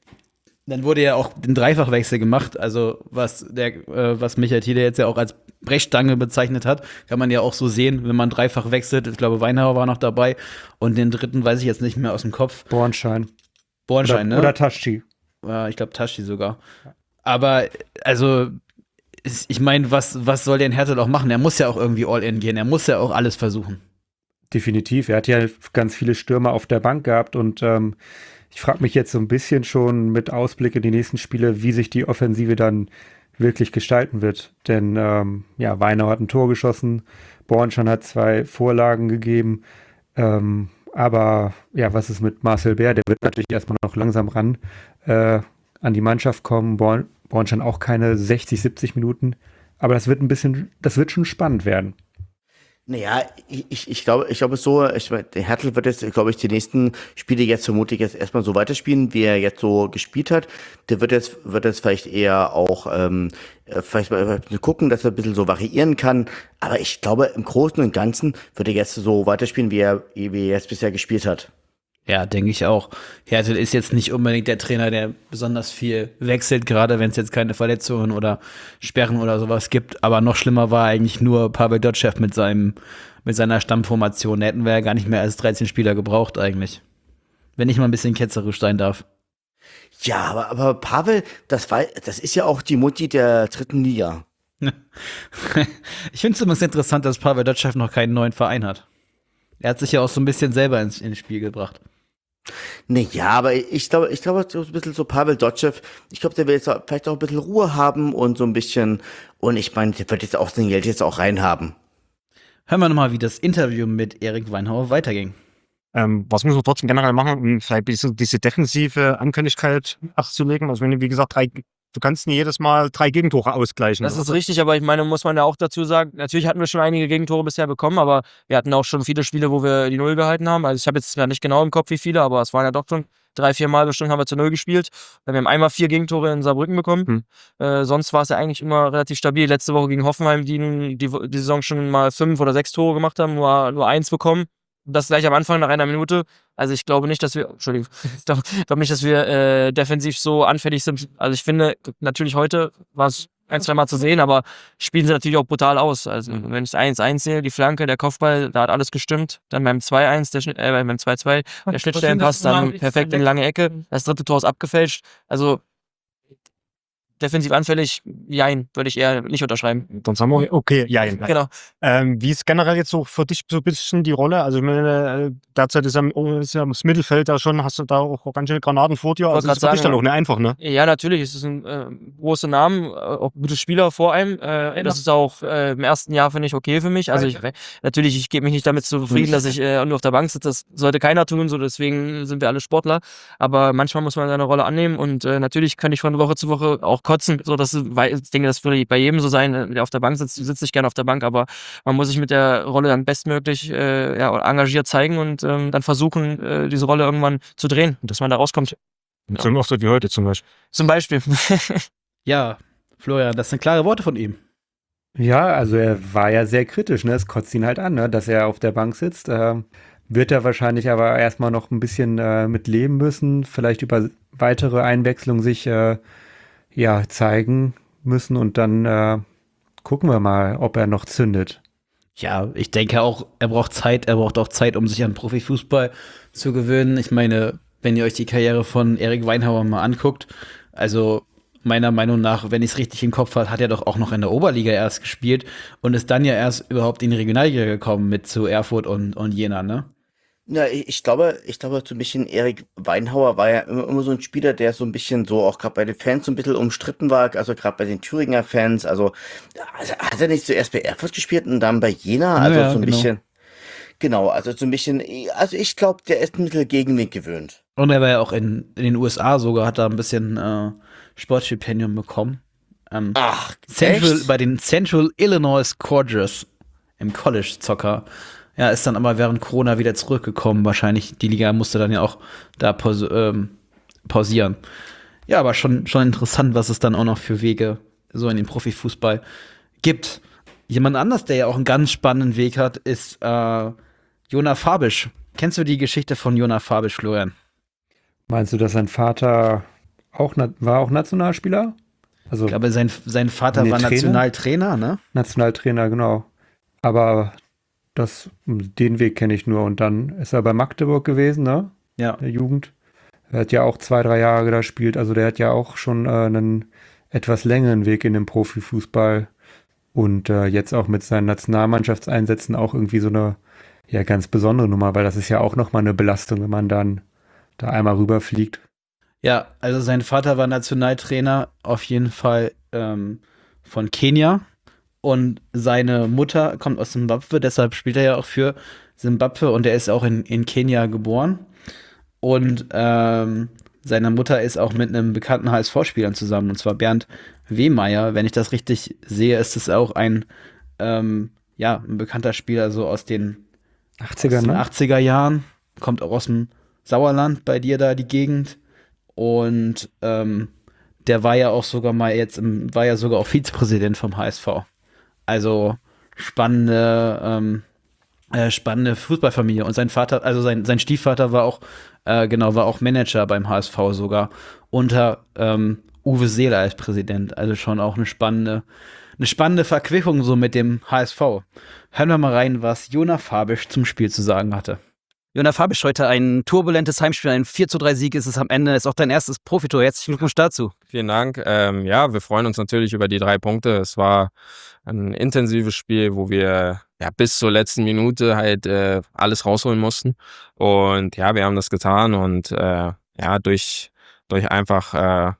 dann wurde ja auch den Dreifachwechsel gemacht, also was der, äh, was Michael Thiele jetzt ja auch als Brechstange bezeichnet hat, kann man ja auch so sehen, wenn man dreifach wechselt. Ich glaube, Weinhauer war noch dabei und den dritten weiß ich jetzt nicht mehr aus dem Kopf. Bornschein. Bornschein, oder, ne? Oder Taschi. Ja, ich glaube Taschi sogar. Aber, also, ist- ich meine, was, was soll denn Hertel auch machen? Er muss ja auch irgendwie All-In gehen, er muss ja auch alles versuchen. Definitiv. Er hat ja ganz viele Stürmer auf der Bank gehabt und ähm, ich frage mich jetzt so ein bisschen schon mit Ausblick in die nächsten Spiele, wie sich die Offensive dann wirklich gestalten wird. Denn ähm, ja, Weinau hat ein Tor geschossen, Bornstein hat zwei Vorlagen gegeben. Ähm, aber ja, was ist mit Marcel Bär? Der wird natürlich erstmal noch langsam ran äh, an die Mannschaft kommen. Born, Bornstein auch keine sechzig, siebzig Minuten. Aber das wird ein bisschen, das wird schon spannend werden. Naja, ich, ich, ich glaube, ich glaube so, ich meine, der Hertel wird jetzt, glaube ich, die nächsten Spiele jetzt vermutlich jetzt erstmal so weiterspielen, wie er jetzt so gespielt hat. Der wird jetzt, wird jetzt vielleicht eher auch ähm, äh, vielleicht mal gucken, dass er ein bisschen so variieren kann. Aber ich glaube, im Großen und Ganzen wird er jetzt so weiterspielen, wie er, wie er jetzt bisher gespielt hat. Ja, denke ich auch. Hertel ist jetzt nicht unbedingt der Trainer, der besonders viel wechselt, gerade wenn es jetzt keine Verletzungen oder Sperren oder sowas gibt. Aber noch schlimmer war eigentlich nur Pavel Dotschew mit seinem, mit seiner Stammformation. Da hätten wir ja gar nicht mehr als dreizehn Spieler gebraucht eigentlich. Wenn ich mal ein bisschen ketzerisch sein darf. Ja, aber, aber Pavel, das war, das ist ja auch die Mutti der dritten Liga. Ich finde es immer interessant, dass Pavel Dotschew noch keinen neuen Verein hat. Er hat sich ja auch so ein bisschen selber ins, ins Spiel gebracht. Nee, ja, aber ich glaube, ich glaube, so ein bisschen so Pavel Dotschew, ich glaube, der will jetzt auch, vielleicht auch ein bisschen Ruhe haben und so ein bisschen, und ich meine, der wird jetzt auch sein Geld jetzt auch reinhaben. Hören wir nochmal, wie das Interview mit Erik Weinhauer weiterging. Ähm, was müssen wir trotzdem generell machen, um vielleicht diese, diese defensive Ankömmlichkeit abzulegen? Also wenn du, wie gesagt, drei, du kannst nie jedes Mal drei Gegentore ausgleichen. Das ist richtig, aber ich meine, muss man ja auch dazu sagen, natürlich hatten wir schon einige Gegentore bisher bekommen, aber wir hatten auch schon viele Spiele, wo wir die Null gehalten haben. Also ich habe jetzt ja nicht genau im Kopf, wie viele, aber es waren ja doch schon drei, vier Mal bestimmt haben wir zu Null gespielt. Wir haben einmal vier Gegentore in Saarbrücken bekommen. Hm. Äh, sonst war es ja eigentlich immer relativ stabil. Letzte Woche gegen Hoffenheim, die die, die Saison schon mal fünf oder sechs Tore gemacht haben, nur, nur eins bekommen. Das gleich am Anfang nach einer Minute. Also ich glaube nicht, dass wir, Entschuldigung, ich glaube glaub nicht, dass wir äh, defensiv so anfällig sind. Also ich finde, natürlich heute war es ein, zwei Mal zu sehen, aber spielen sie natürlich auch brutal aus. Also wenn ich eins eins sehe, die Flanke, der Kopfball, da hat alles gestimmt. Dann beim zwei eins, der Schnitt, äh, beim zwei zwei, der Schnittstellenpass, dann perfekt in die lange Ecke. Das dritte Tor ist abgefälscht. Also defensiv anfällig, jein, würde ich eher nicht unterschreiben. Dann sagen wir, okay, ja. ja. Genau. Ähm, wie ist generell jetzt so für dich so ein bisschen die Rolle? Also ich meine, äh, derzeit ist ja, ist ja das Mittelfeld da schon, hast du da auch ganz schöne Granaten vor dir. Wollte Also das ist grad für dich sagen, dann auch nicht einfach, ne? Ja, natürlich. Es ist ein äh, großer Name, äh, auch gute Spieler vor einem. Äh, das ist auch äh, im ersten Jahr, finde ich, okay für mich. Also ich, natürlich, ich gebe mich nicht damit zufrieden, dass ich äh, nur auf der Bank sitze. Das sollte keiner tun, so deswegen sind wir alle Sportler. Aber manchmal muss man seine Rolle annehmen und äh, natürlich kann ich von Woche zu Woche auch kotzen. So, das ist, weil ich denke, das würde bei jedem so sein, der auf der Bank sitzt. Sitze ich gerne auf der Bank, aber man muss sich mit der Rolle dann bestmöglich äh, ja, engagiert zeigen und ähm, dann versuchen, äh, diese Rolle irgendwann zu drehen und dass man da rauskommt. Ja. So auch so wie heute zum Beispiel. Zum Beispiel. Ja, Florian, das sind klare Worte von ihm. Ja, also er war ja sehr kritisch, ne? Es kotzt ihn halt an, ne? Dass er auf der Bank sitzt. Ähm, wird er wahrscheinlich aber erstmal noch ein bisschen äh, mit leben müssen, vielleicht über weitere Einwechslungen sich äh, ja, zeigen müssen und dann äh, gucken wir mal, ob er noch zündet. Ja, ich denke auch, er braucht Zeit, er braucht auch Zeit, um sich an Profifußball zu gewöhnen. Ich meine, wenn ihr euch die Karriere von Erik Weinhauer mal anguckt, also meiner Meinung nach, wenn ich es richtig im Kopf habe, hat er doch auch noch in der Oberliga erst gespielt und ist dann ja erst überhaupt in die Regionalliga gekommen mit zu Erfurt und, und Jena, ne? Ja, ich, ich glaube, ich glaube, so ein bisschen Erik Weinhauer war ja immer, immer so ein Spieler, der so ein bisschen so auch gerade bei den Fans so ein bisschen umstritten war, also gerade bei den Thüringer Fans. Also, also hat er nicht zuerst bei Erfurt gespielt und dann bei Jena? Also Ja, so ein genau. bisschen. Genau, also so ein bisschen, also ich glaube, der ist ein bisschen gegen mich gewöhnt. Und er war ja auch in, in den U S A sogar, hat da ein bisschen äh, Sportstipendium bekommen. Ähm, Ach, Central, echt? bei den Central Illinois Scorchers im College-Zocker. Ja, ist dann aber während Corona wieder zurückgekommen. Wahrscheinlich, die Liga musste dann ja auch da pause, ähm, pausieren. Ja, aber schon, schon interessant, was es dann auch noch für Wege so in den Profifußball gibt. Jemand anders, der ja auch einen ganz spannenden Weg hat, ist äh, Jona Fabisch. Kennst du die Geschichte von Jona Fabisch, Florian? Meinst du, dass sein Vater auch na- war auch Nationalspieler? Also Ich glaube, sein, sein Vater Nee, war Trainer? Nationaltrainer, ne? Nationaltrainer, genau. Aber das, den Weg kenne ich nur. Und dann ist er bei Magdeburg gewesen, ne? Ja. Der Jugend. Er hat ja auch zwei, drei Jahre da gespielt. Also der hat ja auch schon äh, einen etwas längeren Weg in den Profifußball. Und äh, jetzt auch mit seinen Nationalmannschaftseinsätzen auch irgendwie so eine ja ganz besondere Nummer, weil das ist ja auch nochmal eine Belastung, wenn man dann da einmal rüberfliegt. Ja, also sein Vater war Nationaltrainer auf jeden Fall ähm, von Kenia und seine Mutter kommt aus Simbabwe, deshalb spielt er ja auch für Simbabwe und er ist auch in, in Kenia geboren und ähm, seine Mutter ist auch mit einem bekannten H S V-Spielern zusammen und zwar Bernd Wehmeier. Wenn ich das richtig sehe, ist es auch ein ähm, ja, ein bekannter Spieler so aus den achtziger, aus den ne? achtziger Jahren, kommt auch aus dem Sauerland bei dir da die Gegend. Und ähm, der war ja auch sogar mal jetzt, im, war ja sogar auch Vizepräsident vom H S V. Also spannende, ähm, äh, spannende Fußballfamilie. Und sein Vater, also sein, sein Stiefvater war auch, äh, genau, war auch Manager beim H S V sogar. Unter ähm, Uwe Seeler als Präsident. Also schon auch eine spannende, eine spannende Verquickung so mit dem H S V. Hören wir mal rein, was Jona Fabisch zum Spiel zu sagen hatte. Jona Fabisch, heute ein turbulentes Heimspiel, ein vier zu drei Sieg ist es am Ende, ist auch dein erstes Profitor. Herzlichen Glückwunsch dazu. Vielen Dank. Ähm, ja, wir freuen uns natürlich über die drei Punkte. Es war ein intensives Spiel, wo wir ja, bis zur letzten Minute halt äh, alles rausholen mussten. Und ja, wir haben das getan und äh, ja, durch, durch einfach äh,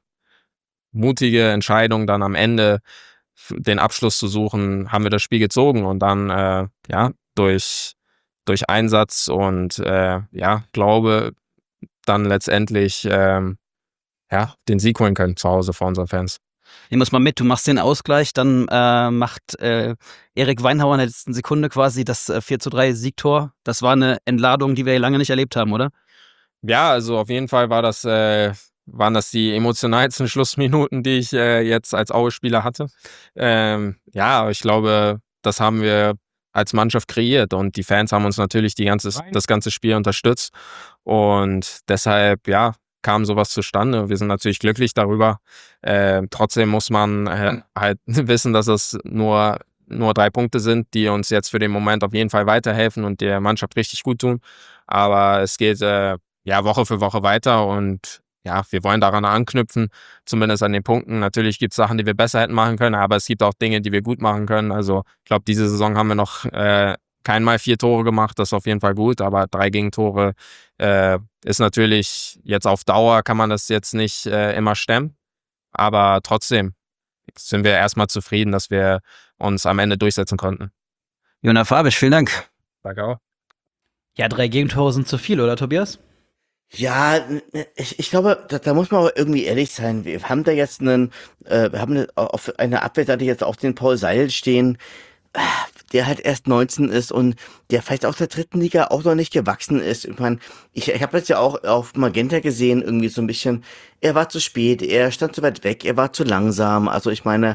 mutige Entscheidungen dann am Ende den Abschluss zu suchen, haben wir das Spiel gezogen und dann äh, ja, durch durch Einsatz und äh, ja, Glaube dann letztendlich ähm, ja, den Sieg holen können zu Hause vor unseren Fans. Nehmen wir es mal mit, du machst den Ausgleich, dann äh, macht äh, Erik Weinhauer in der letzten Sekunde quasi das äh, vier zu drei Siegtor. Das war eine Entladung, die wir lange nicht erlebt haben, oder? Ja, also auf jeden Fall war das, äh, waren das die emotionalsten Schlussminuten, die ich äh, jetzt als Aue-Spieler hatte. Ähm, ja, ich glaube, das haben wir als Mannschaft kreiert und die Fans haben uns natürlich die ganze, das ganze Spiel unterstützt und deshalb, ja, kam sowas zustande. Wir sind natürlich glücklich darüber. Äh, trotzdem muss man äh, halt wissen, dass es nur, nur drei Punkte sind, die uns jetzt für den Moment auf jeden Fall weiterhelfen und der Mannschaft richtig gut tun. Aber es geht äh, ja Woche für Woche weiter und ja, wir wollen daran anknüpfen, zumindest an den Punkten. Natürlich gibt es Sachen, die wir besser hätten machen können, aber es gibt auch Dinge, die wir gut machen können. Also ich glaube, diese Saison haben wir noch äh, keinmal vier Tore gemacht, das ist auf jeden Fall gut, aber drei Gegentore äh, ist natürlich jetzt auf Dauer, kann man das jetzt nicht äh, immer stemmen, aber trotzdem sind wir erstmal zufrieden, dass wir uns am Ende durchsetzen konnten. Jona Fabisch, vielen Dank. Danke auch. Ja, drei Gegentore sind zu viel, oder Tobias? Ja, n- n- ich, ich glaube, da, da muss man aber irgendwie ehrlich sein. Wir haben da jetzt einen, äh, wir haben eine, auf einer Abwehrseite jetzt auch den Paul Seidel stehen, äh, der halt erst neunzehn ist und der vielleicht auch der dritten Liga auch noch nicht gewachsen ist. Ich meine, ich, ich habe jetzt ja auch auf Magenta gesehen, irgendwie so ein bisschen, er war zu spät, er stand zu weit weg, er war zu langsam. Also ich meine,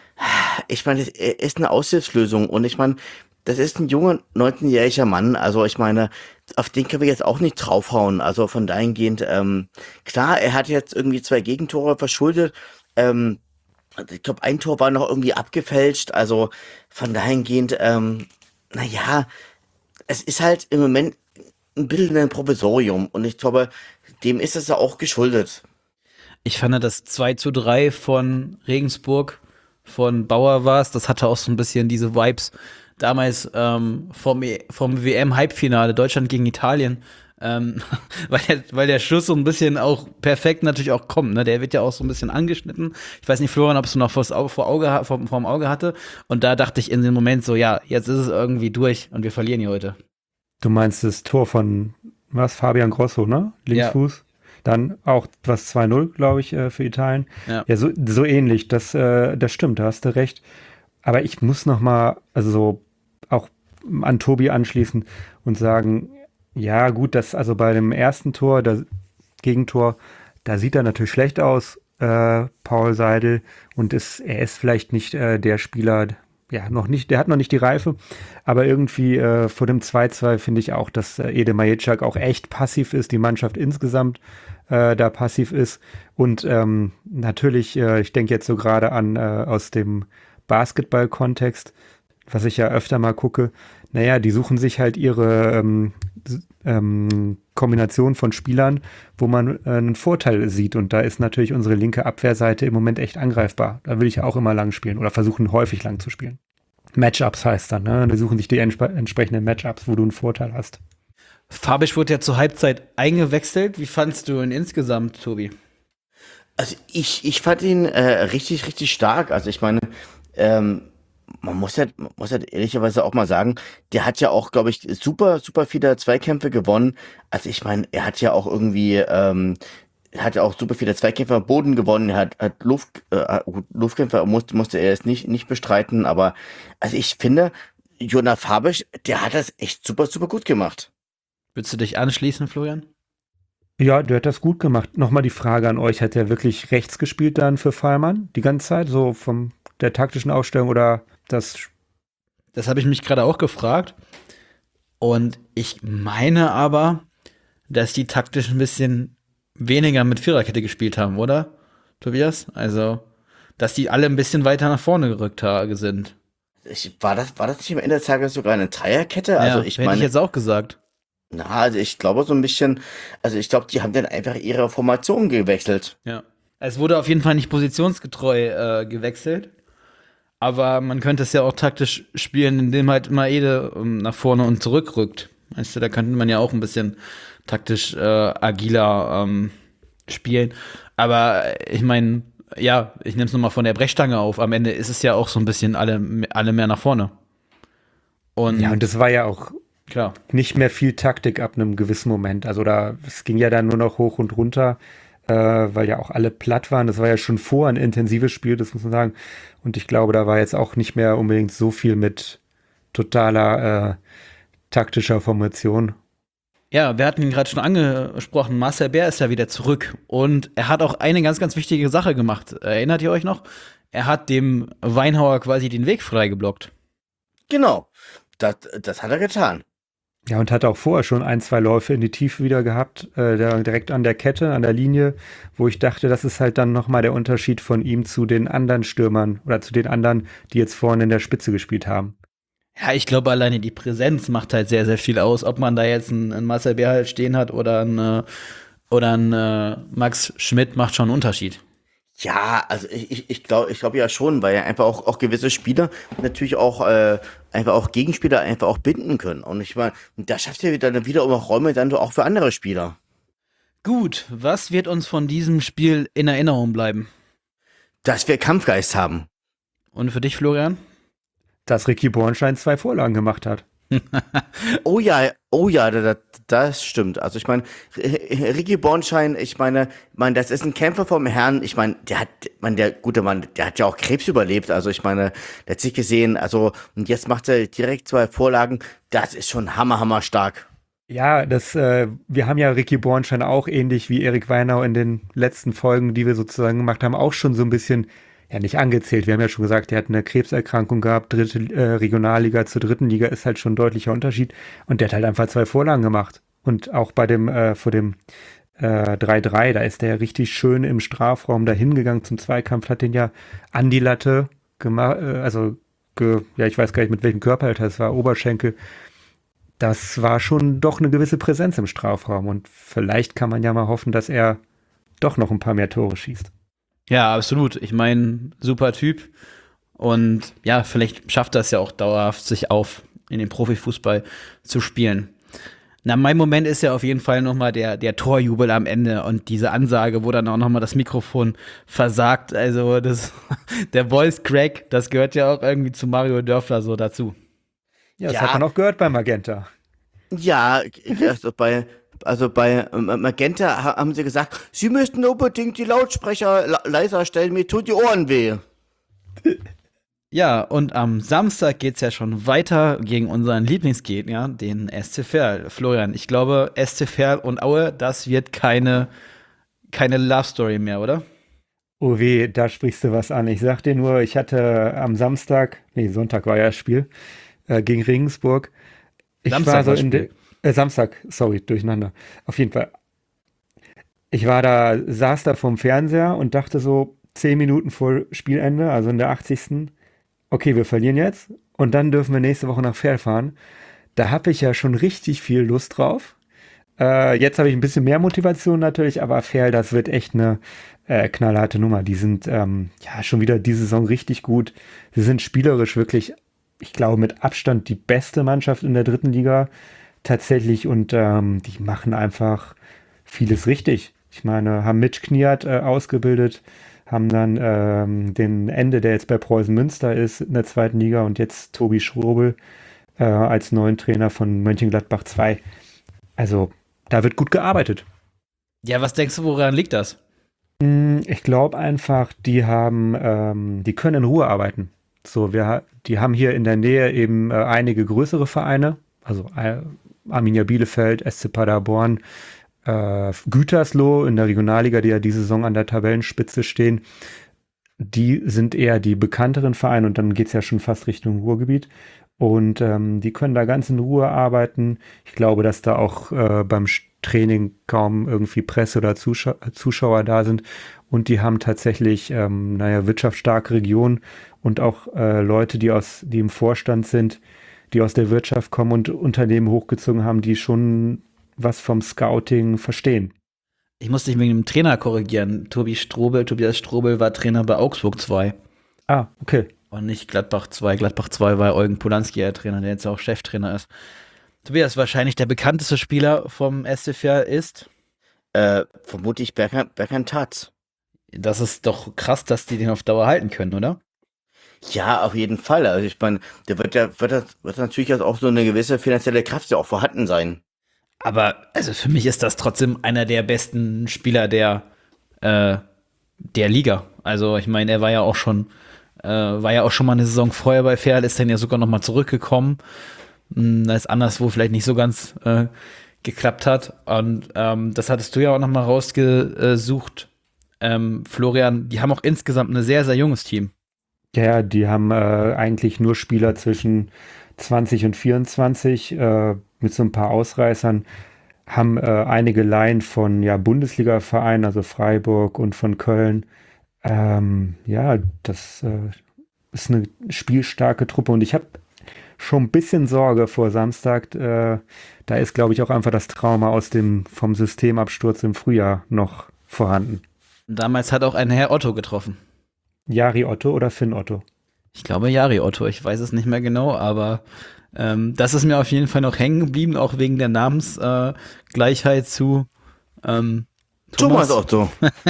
ich meine, er ist eine Aushilfslösung und ich meine, das ist ein junger, neunzehnjähriger Mann, also ich meine, auf den können wir jetzt auch nicht draufhauen, also von dahingehend, ähm, klar, er hat jetzt irgendwie zwei Gegentore verschuldet, ähm, ich glaube, ein Tor war noch irgendwie abgefälscht, also von dahingehend, ähm, naja, es ist halt im Moment ein bisschen ein Provisorium und ich glaube, dem ist es ja auch geschuldet. Ich fand das zwei zu drei von Regensburg, von Bauer war es, das hatte auch so ein bisschen diese Vibes damals ähm, vom, E- vom W M-Halbfinale, Deutschland gegen Italien, ähm, weil, der, weil der Schuss so ein bisschen auch perfekt natürlich auch kommt, ne? Der wird ja auch so ein bisschen angeschnitten. Ich weiß nicht, Florian, ob es du noch vors Auge, vor Auge, ha- vor, vor dem Auge hatte. Und da dachte ich in dem Moment so, ja, jetzt ist es irgendwie durch und wir verlieren hier heute. Du meinst das Tor von, was, Fabian Grosso, ne? Linksfuß. Dann auch was zwei null, glaube ich, äh, für Italien. Ja. Ja, so, so ähnlich, das, äh, das stimmt, da hast du recht. Aber ich muss noch mal, also so auch an Tobi anschließen und sagen, ja gut, das also bei dem ersten Tor, das Gegentor, da sieht er natürlich schlecht aus, äh, Paul Seidel, und ist, er ist vielleicht nicht äh, der Spieler, ja, noch nicht, der hat noch nicht die Reife, aber irgendwie äh, vor dem zwei zwei finde ich auch, dass äh, Ede Majitschak auch echt passiv ist, die Mannschaft insgesamt äh, da passiv ist und ähm, natürlich, äh, ich denke jetzt so gerade an äh, aus dem Basketball-Kontext, was ich ja öfter mal gucke, naja, die suchen sich halt ihre ähm, s- ähm, Kombination von Spielern, wo man äh, einen Vorteil sieht. Und da ist natürlich unsere linke Abwehrseite im Moment echt angreifbar. Da will ich ja auch immer lang spielen oder versuchen häufig lang zu spielen. Matchups heißt dann, ne? Die suchen sich die entsp entsprechenden Matchups, wo du einen Vorteil hast. Fabisch wurde ja zur Halbzeit eingewechselt. Wie fandst du ihn insgesamt, Tobi? Also ich, ich fand ihn äh, richtig, richtig stark. Also ich meine, ähm, man muss ja, man muss ja ehrlicherweise auch mal sagen, der hat ja auch, glaube ich, super, super viele Zweikämpfe gewonnen. Also ich meine, er hat ja auch irgendwie, ähm, er hat ja auch super viele Zweikämpfe am Boden gewonnen. Er hat, hat Luft, äh, gut, Luftkämpfe musste, musste er jetzt nicht, nicht bestreiten. Aber also ich finde, Jona Fabisch, der hat das echt super, super gut gemacht. Willst du dich anschließen, Florian? Ja, der hat das gut gemacht. Nochmal die Frage an euch, hat er wirklich rechts gespielt dann für Fallmann die ganze Zeit, so von der taktischen Aufstellung oder das? Das habe ich mich gerade auch gefragt. Und ich meine aber, dass die taktisch ein bisschen weniger mit Viererkette gespielt haben, oder, Tobias? Also, dass die alle ein bisschen weiter nach vorne gerückt ha- sind. Ich, war das, war das nicht am Ende des Tages sogar eine Dreierkette? Also ja, ich hätte meine, ich jetzt auch gesagt. na, also ich glaube so ein bisschen, also ich glaube, die haben dann einfach ihre Formation gewechselt. Ja. Es wurde auf jeden Fall nicht positionsgetreu äh, gewechselt. Aber man könnte es ja auch taktisch spielen, indem halt Maede ähm, nach vorne und zurück rückt. Weißt du, da könnte man ja auch ein bisschen taktisch äh, agiler ähm, spielen. Aber äh, ich meine, ja, ich nehme es nochmal von der Brechstange auf. Am Ende ist es ja auch so ein bisschen alle, alle mehr nach vorne. Und Ja, und das war ja auch klar. nicht mehr viel Taktik ab einem gewissen Moment. Also da, es ging ja dann nur noch hoch und runter, äh, weil ja auch alle platt waren. Das war ja schon vor ein intensives Spiel, das muss man sagen. Und ich glaube, da war jetzt auch nicht mehr unbedingt so viel mit totaler äh, taktischer Formation. Ja, wir hatten ihn gerade schon angesprochen. Marcel Bär ist ja wieder zurück. Und er hat auch eine ganz, ganz wichtige Sache gemacht. Erinnert ihr euch noch? Er hat dem Weinhauer quasi den Weg freigeblockt. Genau, das, das hat er getan. Ja, und hat auch vorher schon ein, zwei Läufe in die Tiefe wieder gehabt, äh, der, direkt an der Kette, an der Linie, wo ich dachte, das ist halt dann nochmal der Unterschied von ihm zu den anderen Stürmern oder zu den anderen, die jetzt vorne in der Spitze gespielt haben. Ja, ich glaube, alleine die Präsenz macht halt sehr, sehr viel aus. Ob man da jetzt einen, einen Marcel Bär halt stehen hat oder einen, äh, oder einen äh, Max Schmidt, macht schon einen Unterschied. Ja, also ich, ich, ich glaube ich glaube ja schon, weil ja einfach auch, auch gewisse Spieler natürlich auch äh, einfach auch Gegenspieler einfach auch binden können. Und ich meine, da schafft ja wieder, dann wiederum auch Räume dann auch für andere Spieler. Gut, was wird uns von diesem Spiel in Erinnerung bleiben? Dass wir Kampfgeist haben. Und für dich, Florian? Dass Ricky Bornstein zwei Vorlagen gemacht hat. Oh ja, oh ja, das, das stimmt. Also ich meine, Ricky Bornstein, ich meine, mein, das ist ein Kämpfer vom Herrn. Ich meine, der hat, mein, der gute Mann, der hat ja auch Krebs überlebt. Also ich meine, der hat sich gesehen. Also und jetzt macht er direkt zwei Vorlagen. Das ist schon hammer, hammer stark. Ja, das, äh, wir haben ja Ricky Bornstein auch ähnlich wie Erik Weinau in den letzten Folgen, die wir sozusagen gemacht haben, auch schon so ein bisschen, ja nicht angezählt. Wir haben ja schon gesagt, der hat eine Krebserkrankung gehabt, dritte äh, Regionalliga zur dritten Liga ist halt schon ein deutlicher Unterschied. Und der hat halt einfach zwei Vorlagen gemacht. Und auch bei dem, äh, vor dem äh, drei drei, da ist der ja richtig schön im Strafraum dahin gegangen zum Zweikampf, hat den ja an die Latte gemacht, äh, also, ge, ja, ich weiß gar nicht, mit welchem Körperhalter es war, Oberschenkel. Das war schon doch eine gewisse Präsenz im Strafraum. Und vielleicht kann man ja mal hoffen, dass er doch noch ein paar mehr Tore schießt. Ja, absolut. Ich meine, super Typ. Und ja, vielleicht schafft er es ja auch dauerhaft, sich auf in den Profifußball zu spielen. Na, mein Moment ist ja auf jeden Fall nochmal der, der Torjubel am Ende und diese Ansage, wo dann auch nochmal das Mikrofon versagt. Also das, der Voice Crack, das gehört ja auch irgendwie zu Mario Dörfler so dazu. Ja, das Ja. hat man auch gehört bei Magenta. Ja, also bei, also bei ähm, Magenta ha- haben sie gesagt, sie müssten unbedingt die Lautsprecher la- leiser stellen, mir tut die Ohren weh. Ja, und am Samstag geht's ja schon weiter gegen unseren Lieblingsgegner, den S C Verl. Florian, ich glaube, S C Verl und Aue, das wird keine, keine Love Story mehr, oder? Oh weh, da sprichst du was an. Ich sag dir nur, ich hatte am Samstag, nee, Sonntag war ja das Spiel, äh, gegen Regensburg. Ich Samstag war so war das in Spiel. der, äh, Samstag, sorry, durcheinander. Auf jeden Fall. Ich war da, saß da vorm Fernseher und dachte so, zehn Minuten vor Spielende, also in der achtzigsten Okay, wir verlieren jetzt und dann dürfen wir nächste Woche nach Verl fahren. Da habe ich ja schon richtig viel Lust drauf. Äh, jetzt habe ich ein bisschen mehr Motivation natürlich, aber Verl, das wird echt eine äh, knallharte Nummer. Die sind ähm, ja schon wieder diese Saison richtig gut. Sie sind spielerisch wirklich, ich glaube, mit Abstand die beste Mannschaft in der dritten Liga tatsächlich und ähm, die machen einfach vieles richtig. Ich meine, haben Mitch Kniat äh, ausgebildet, haben dann ähm, den Ende, der jetzt bei Preußen Münster ist, in der zweiten Liga und jetzt Tobi Strobel äh, als neuen Trainer von Mönchengladbach zwei. Also, da wird gut gearbeitet. Ja, was denkst du, woran liegt das? Mm, Ich glaube einfach, die haben, ähm, die können in Ruhe arbeiten. So, wir, ha- die haben hier in der Nähe eben äh, einige größere Vereine, also äh, Arminia Bielefeld, S C Paderborn, äh, Gütersloh in der Regionalliga, die ja diese Saison an der Tabellenspitze stehen. Die sind eher die bekannteren Vereine und dann geht es ja schon fast Richtung Ruhrgebiet. Und ähm, die können da ganz in Ruhe arbeiten. Ich glaube, dass da auch äh, beim Sch- Training kaum irgendwie Presse oder Zuschau Zuschauer da sind. Und die haben tatsächlich, ähm, naja, wirtschaftsstarke Regionen und auch äh, Leute, die aus, die im Vorstand sind, die aus der Wirtschaft kommen und Unternehmen hochgezogen haben, die schon was vom Scouting verstehen. Ich muss dich wegen dem Trainer korrigieren. Tobi Strobel, Tobias Strobel war Trainer bei Augsburg zwei Ah, okay. und nicht Gladbach zwei. Gladbach zwei war Eugen Polanski, der Trainer, der jetzt auch Cheftrainer ist. Tobias, wahrscheinlich der bekannteste Spieler vom S C Verl ist. Äh, vermutlich Berkan, Berkan Tatz. Das ist doch krass, dass die den auf Dauer halten können, oder? Ja, auf jeden Fall. Also ich meine, da wird ja wird, das- wird natürlich auch so eine gewisse finanzielle Kraft ja auch vorhanden sein. Aber also für mich ist das trotzdem einer der besten Spieler der, äh, der Liga. Also ich meine, er war ja auch schon, äh, war ja auch schon mal eine Saison vorher bei Verl, ist dann ja sogar noch mal zurückgekommen, mh, als anderswo vielleicht nicht so ganz äh, geklappt hat. Und ähm, das hattest du ja auch noch mal rausgesucht, ähm, Florian. Die haben auch insgesamt ein sehr, sehr junges Team. Ja, die haben äh, eigentlich nur Spieler zwischen zwanzig und vierundzwanzig. Äh, mit so ein paar Ausreißern, haben äh, einige Laien von ja, Bundesliga-Vereinen, also Freiburg und von Köln. Ähm, ja, das äh, ist eine spielstarke Truppe und ich habe schon ein bisschen Sorge vor Samstag. Äh, da ist, glaube ich, auch einfach das Trauma aus dem vom Systemabsturz im Frühjahr noch vorhanden. Damals hat auch ein Herr Otto getroffen. Jari Otto oder Finn Otto? Ich glaube Jari Otto, ich weiß es nicht mehr genau, aber ähm, das ist mir auf jeden Fall noch hängen geblieben, auch wegen der Namensgleichheit äh, Gleichheit zu ähm, Thomas. Thomas Otto.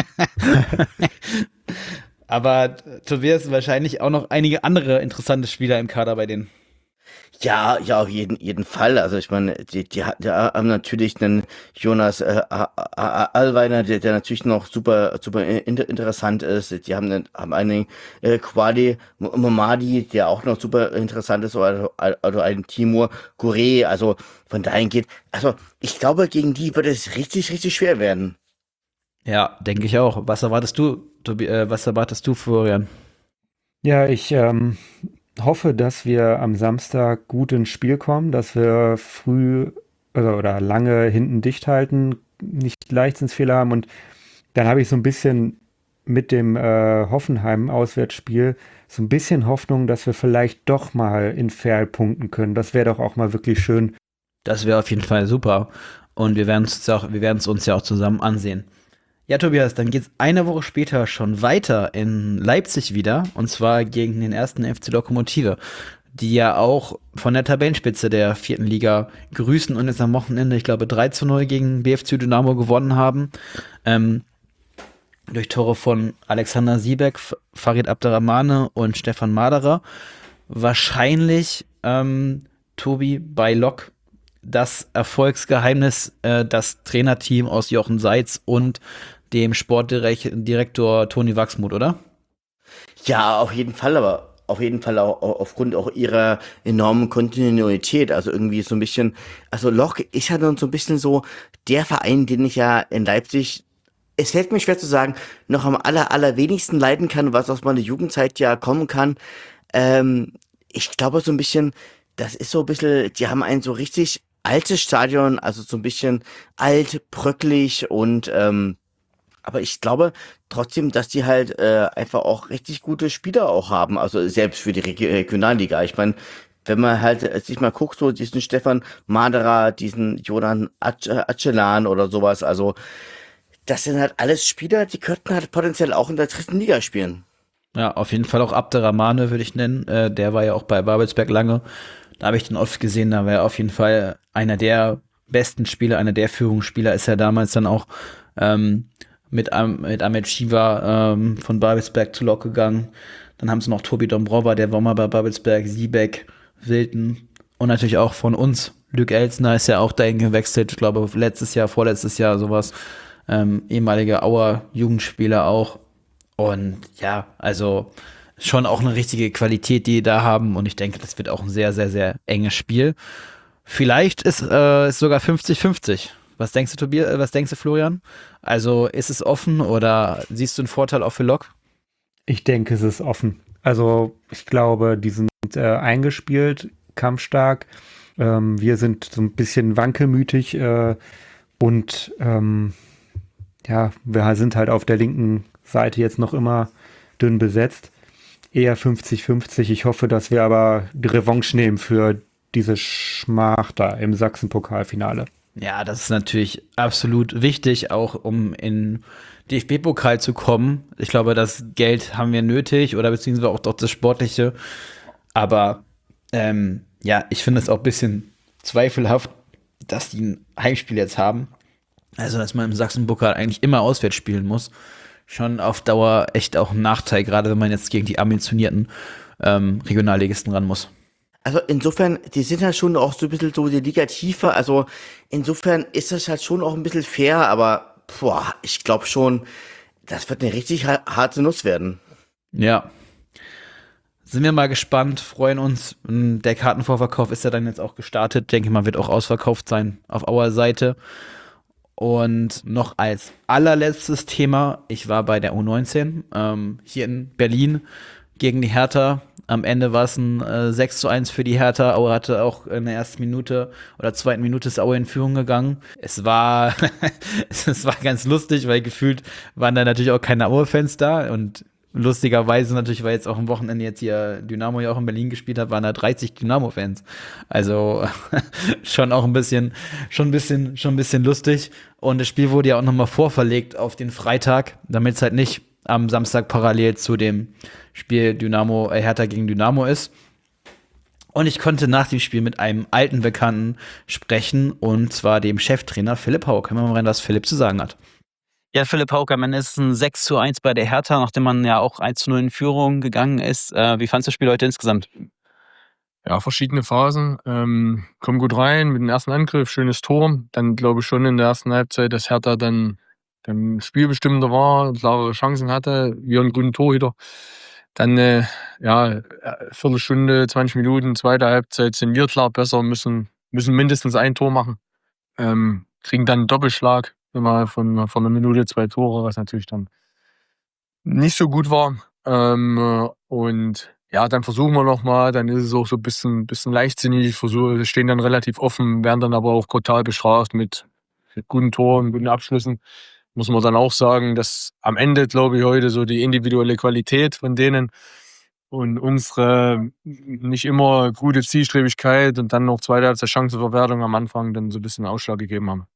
Aber Tobias, wahrscheinlich auch noch einige andere interessante Spieler im Kader bei denen. Ja, ja, auf jeden, jeden Fall. Also ich meine, die, die, ha- die haben natürlich einen Jonas äh, A- A- Allweiner, der, der natürlich noch super, super inter interessant ist. Die haben einen, haben einen äh, Quadi M- Mamadi, der auch noch super interessant ist, oder also einen Timur Gure. Also von dahin geht. Also ich glaube, gegen die wird es richtig, richtig schwer werden. Ja, denke ich auch. Was erwartest du, Tobi äh, was erwartest du, Florian? Ja, ich ähm, hoffe, dass wir am Samstag gut ins Spiel kommen, dass wir früh oder, oder lange hinten dicht halten, nicht Leichtsinnsfehler haben und dann habe ich so ein bisschen mit dem äh, Hoffenheim-Auswärtsspiel so ein bisschen Hoffnung, dass wir vielleicht doch mal in Ferl punkten können. Das wäre doch auch mal wirklich schön. Das wäre auf jeden Fall super. Und wir werden es auch, wir werden es uns ja auch zusammen ansehen. Ja, Tobias, dann geht's eine Woche später schon weiter in Leipzig wieder. Und zwar gegen den ersten F C Lokomotive, die ja auch von der Tabellenspitze der vierten Liga grüßen und jetzt am Wochenende, ich glaube, drei zu null gegen B F C Dynamo gewonnen haben. Ähm, durch Tore von Alexander Siebeck, F- Farid Abderrahmane und Stefan Maderer. Wahrscheinlich, ähm, Tobi, bei Lok das Erfolgsgeheimnis, äh, das Trainerteam aus Jochen Seitz und dem Sportdirektor Toni Wachsmuth, oder? Ja, auf jeden Fall, aber auf jeden Fall auch au- aufgrund auch ihrer enormen Kontinuität. Also irgendwie so ein bisschen, also Lok ist ja dann so ein bisschen so der Verein, den ich ja in Leipzig, es fällt mir schwer zu sagen, noch am aller, allerwenigsten leiden kann, was aus meiner Jugendzeit ja kommen kann. Ähm, ich glaube so ein bisschen, das ist so ein bisschen, die haben ein so richtig altes Stadion, also so ein bisschen alt, bröcklig und ähm, aber ich glaube trotzdem, dass die halt äh, einfach auch richtig gute Spieler auch haben, also selbst für die Reg Regionalliga. Ich meine, wenn man halt äh, sich mal guckt, so diesen Stefan Maderer, diesen Jonan Acelan oder sowas, also das sind halt alles Spieler, die könnten halt potenziell auch in der dritten Liga spielen. Ja, auf jeden Fall auch Abderrahmane würde ich nennen. Äh, der war ja auch bei Babelsberg lange. Da habe ich den oft gesehen, da war er auf jeden Fall einer der besten Spieler, einer der Führungsspieler ist er damals dann auch ähm, mit, Am- mit Ahmed Shiva ähm, von Babelsberg zu Lok gegangen. Dann haben sie noch Tobi Dombrova, der war mal bei Babelsberg, Siebeck, Wilton und natürlich auch von uns. Luc Elsner ist ja auch dahin gewechselt, ich glaube letztes Jahr, vorletztes Jahr sowas. Ähm, ehemaliger Auer Jugendspieler auch. Und ja, also schon auch eine richtige Qualität, die die da haben. Und ich denke, das wird auch ein sehr, sehr, sehr enges Spiel. Vielleicht ist äh, es sogar fünfzig fünfzig. Was denkst du, Tobias? äh, Was denkst du, Florian? Also ist es offen oder siehst du einen Vorteil auch für Lok? Ich denke, es ist offen. Also ich glaube, die sind äh, eingespielt, kampfstark. Ähm, wir sind so ein bisschen wankelmütig äh, und ähm, ja, wir sind halt auf der linken Seite jetzt noch immer dünn besetzt. Eher fünfzig fünfzig. Ich hoffe, dass wir aber die Revanche nehmen für diese Schmach da im Sachsen-Pokalfinale. Ja, das ist natürlich absolut wichtig, auch um in D F B-Pokal zu kommen. Ich glaube, das Geld haben wir nötig oder beziehungsweise auch doch das Sportliche. Aber ähm, ja, ich finde es auch ein bisschen zweifelhaft, dass die ein Heimspiel jetzt haben. Also, dass man im Sachsen-Pokal eigentlich immer auswärts spielen muss. Schon auf Dauer echt auch ein Nachteil, gerade wenn man jetzt gegen die ambitionierten ähm, Regionalligisten ran muss. Also insofern, die sind halt schon auch so ein bisschen so die Liga tiefer, also insofern ist das halt schon auch ein bisschen fair, aber boah, ich glaube schon, das wird eine richtig ha- harte Nuss werden. Ja. Sind wir mal gespannt, freuen uns. Der Kartenvorverkauf ist ja dann jetzt auch gestartet. Denke mal, wird auch ausverkauft sein auf our Seite. Und noch als allerletztes Thema, ich war bei der U neunzehn ähm, hier in Berlin gegen die Hertha Am Ende war es ein äh, sechs zu eins für die Hertha. Aue hatte auch in der ersten Minute oder zweiten Minute ist Aue in Führung gegangen. Es war, es war ganz lustig, weil gefühlt waren da natürlich auch keine Aue-Fans da und lustigerweise natürlich, weil jetzt auch am Wochenende jetzt hier Dynamo ja auch in Berlin gespielt hat, waren da dreißig Dynamo-Fans. Also schon auch ein bisschen, schon ein bisschen, schon ein bisschen lustig. Und das Spiel wurde ja auch nochmal vorverlegt auf den Freitag, damit es halt nicht am Samstag parallel zu dem Spiel Dynamo, äh, Hertha gegen Dynamo ist. Und ich konnte nach dem Spiel mit einem alten Bekannten sprechen, und zwar dem Cheftrainer Philipp Hauck. Hören wir mal rein, was Philipp zu sagen hat. Ja, Philipp Hauck, am Ende ist es ein sechs zu eins bei der Hertha, nachdem man ja auch eins zu null in Führung gegangen ist. Äh, wie fandst du das Spiel heute insgesamt? Ja, verschiedene Phasen. Ähm, kommen gut rein mit dem ersten Angriff, schönes Tor. Dann glaube ich schon in der ersten Halbzeit, dass Hertha dann, dann spielbestimmender war, klare Chancen hatte, wir einen guten Torhüter. Dann äh, ja, Viertelstunde, zwanzig Minuten, zweite Halbzeit sind wir klar besser, müssen, müssen mindestens ein Tor machen. Ähm, kriegen dann einen Doppelschlag, immer von, von einer Minute zwei Tore, was natürlich dann nicht so gut war. Ähm, und ja, dann versuchen wir nochmal, dann ist es auch so ein bisschen, bisschen leichtsinnig, versuchen, stehen dann relativ offen, werden dann aber auch brutal bestraft mit, mit guten Toren, guten Abschlüssen. Muss man dann auch sagen, dass am Ende, glaube ich, heute so die individuelle Qualität von denen und unsere nicht immer gute Zielstrebigkeit und dann noch zweite Halbzeit Chancenverwertung am Anfang dann so ein bisschen Ausschlag gegeben haben.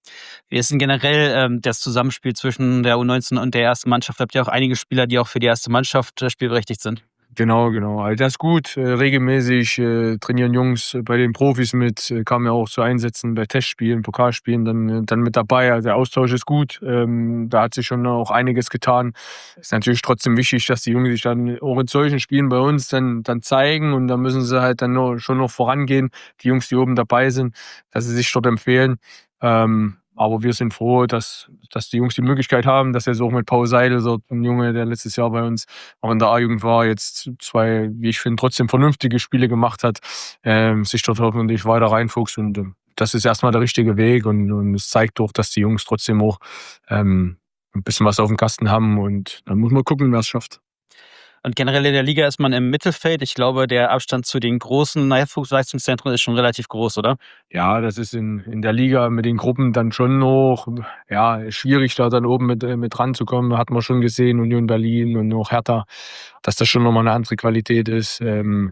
Wie ist denn generell ähm, das Zusammenspiel zwischen der U neunzehn und der ersten Mannschaft? Habt ihr auch einige Spieler, die auch für die erste Mannschaft äh, spielberechtigt sind? Genau, genau. Also das ist gut. Äh, regelmäßig äh, trainieren Jungs bei den Profis mit, äh, kamen ja auch zu Einsätzen bei Testspielen, Pokalspielen dann, äh, dann mit dabei. Also der Austausch ist gut. Ähm, da hat sich schon auch einiges getan. Ist natürlich trotzdem wichtig, dass die Jungs sich dann auch in solchen Spielen bei uns dann, dann zeigen, und da müssen sie halt dann noch, schon noch vorangehen. Die Jungs, die oben dabei sind, dass sie sich dort empfehlen. Ähm, Aber wir sind froh, dass, dass die Jungs die Möglichkeit haben, dass jetzt auch mit Paul Seidel, so ein Junge, der letztes Jahr bei uns auch in der A-Jugend war, jetzt zwei, wie ich finde, trotzdem vernünftige Spiele gemacht hat, ähm, sich dort hoffentlich weiter reinfuchst. Und ähm, das ist erstmal der richtige Weg, und, und es zeigt doch, dass die Jungs trotzdem auch ähm, ein bisschen was auf dem Kasten haben, und dann muss man gucken, wer es schafft. Und generell in der Liga ist man im Mittelfeld. Ich glaube, der Abstand zu den großen Nachwuchsleistungszentren ist schon relativ groß, oder? Ja, das ist in, in der Liga mit den Gruppen dann schon noch ja, schwierig, da dann oben mit, mit ranzukommen. Hat man schon gesehen, Union Berlin und auch Hertha, dass das schon nochmal eine andere Qualität ist. Ähm,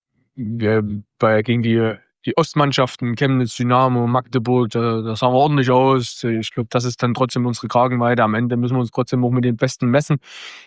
wir, bei, gegen die, die Ostmannschaften, Chemnitz, Dynamo, Magdeburg, da, da sahen wir ordentlich aus. Ich glaube, das ist dann trotzdem unsere Kragenweite. Am Ende müssen wir uns trotzdem auch mit den Besten messen.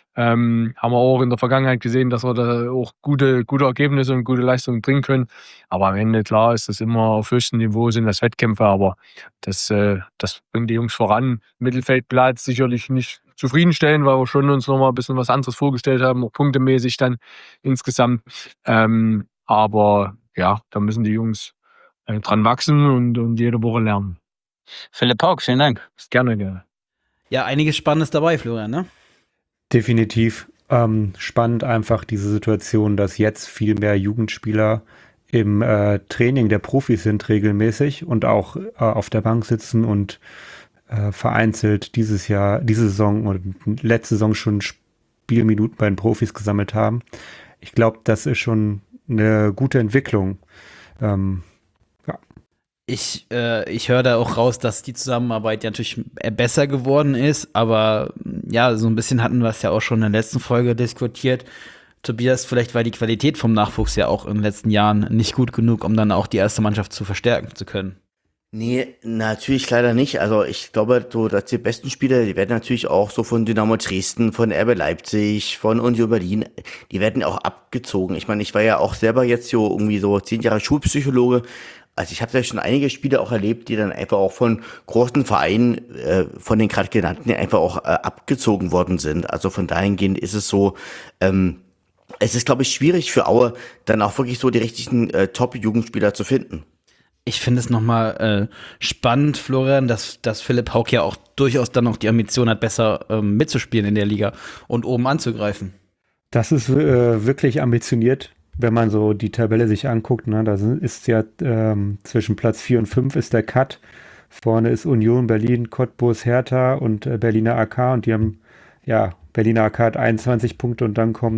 Ähm, haben wir auch in der Vergangenheit gesehen, dass wir da auch gute, gute Ergebnisse und gute Leistungen bringen können. Aber am Ende, klar, ist das immer auf höchstem Niveau, sind das Wettkämpfe, aber das, äh, das bringt die Jungs voran. Mittelfeldplatz sicherlich nicht zufriedenstellen, weil wir schon uns nochmal ein bisschen was anderes vorgestellt haben, auch punktemäßig dann insgesamt. Ähm, aber ja, da müssen die Jungs äh, dran wachsen und, und jede Woche lernen. Philipp Hauck, vielen Dank. Gerne, gerne. Ja, einiges Spannendes dabei, Florian, ne? Definitiv ähm, spannend einfach diese Situation, dass jetzt viel mehr Jugendspieler im äh, Training der Profis sind regelmäßig und auch äh, auf der Bank sitzen und äh, vereinzelt dieses Jahr, diese Saison und letzte Saison schon Spielminuten bei den Profis gesammelt haben. Ich glaube, das ist schon eine gute Entwicklung. Ähm, ja. Ich, äh, ich höre da auch raus, dass die Zusammenarbeit ja natürlich besser geworden ist, aber ja, so ein bisschen hatten wir es ja auch schon in der letzten Folge diskutiert. Tobias, vielleicht war die Qualität vom Nachwuchs ja auch in den letzten Jahren nicht gut genug, um dann auch die erste Mannschaft zu verstärken zu können. Nee, natürlich leider nicht. Also ich glaube, so, dass die besten Spieler, die werden natürlich auch so von Dynamo Dresden, von R B Leipzig, von Union Berlin, die werden auch abgezogen. Ich meine, ich war ja auch selber jetzt so irgendwie so zehn Jahre Schulpsychologe. Also ich habe ja schon einige Spiele auch erlebt, die dann einfach auch von großen Vereinen, äh, von den gerade genannten, einfach auch äh, abgezogen worden sind. Also von dahingehend ist es so, ähm, es ist, glaube ich, schwierig für Aue, dann auch wirklich so die richtigen äh, Top-Jugendspieler zu finden. Ich finde es nochmal äh, spannend, Florian, dass, dass Philipp Hauck ja auch durchaus dann noch die Ambition hat, besser ähm, mitzuspielen in der Liga und oben anzugreifen. Das ist äh, wirklich ambitioniert, wenn man so die Tabelle sich anguckt. Ne? Da ist ja ähm, zwischen Platz vier und fünf ist der Cut. Vorne ist Union, Berlin, Cottbus, Hertha und äh, Berliner A K. Und die haben, ja, Berliner A K hat einundzwanzig Punkte und dann kommen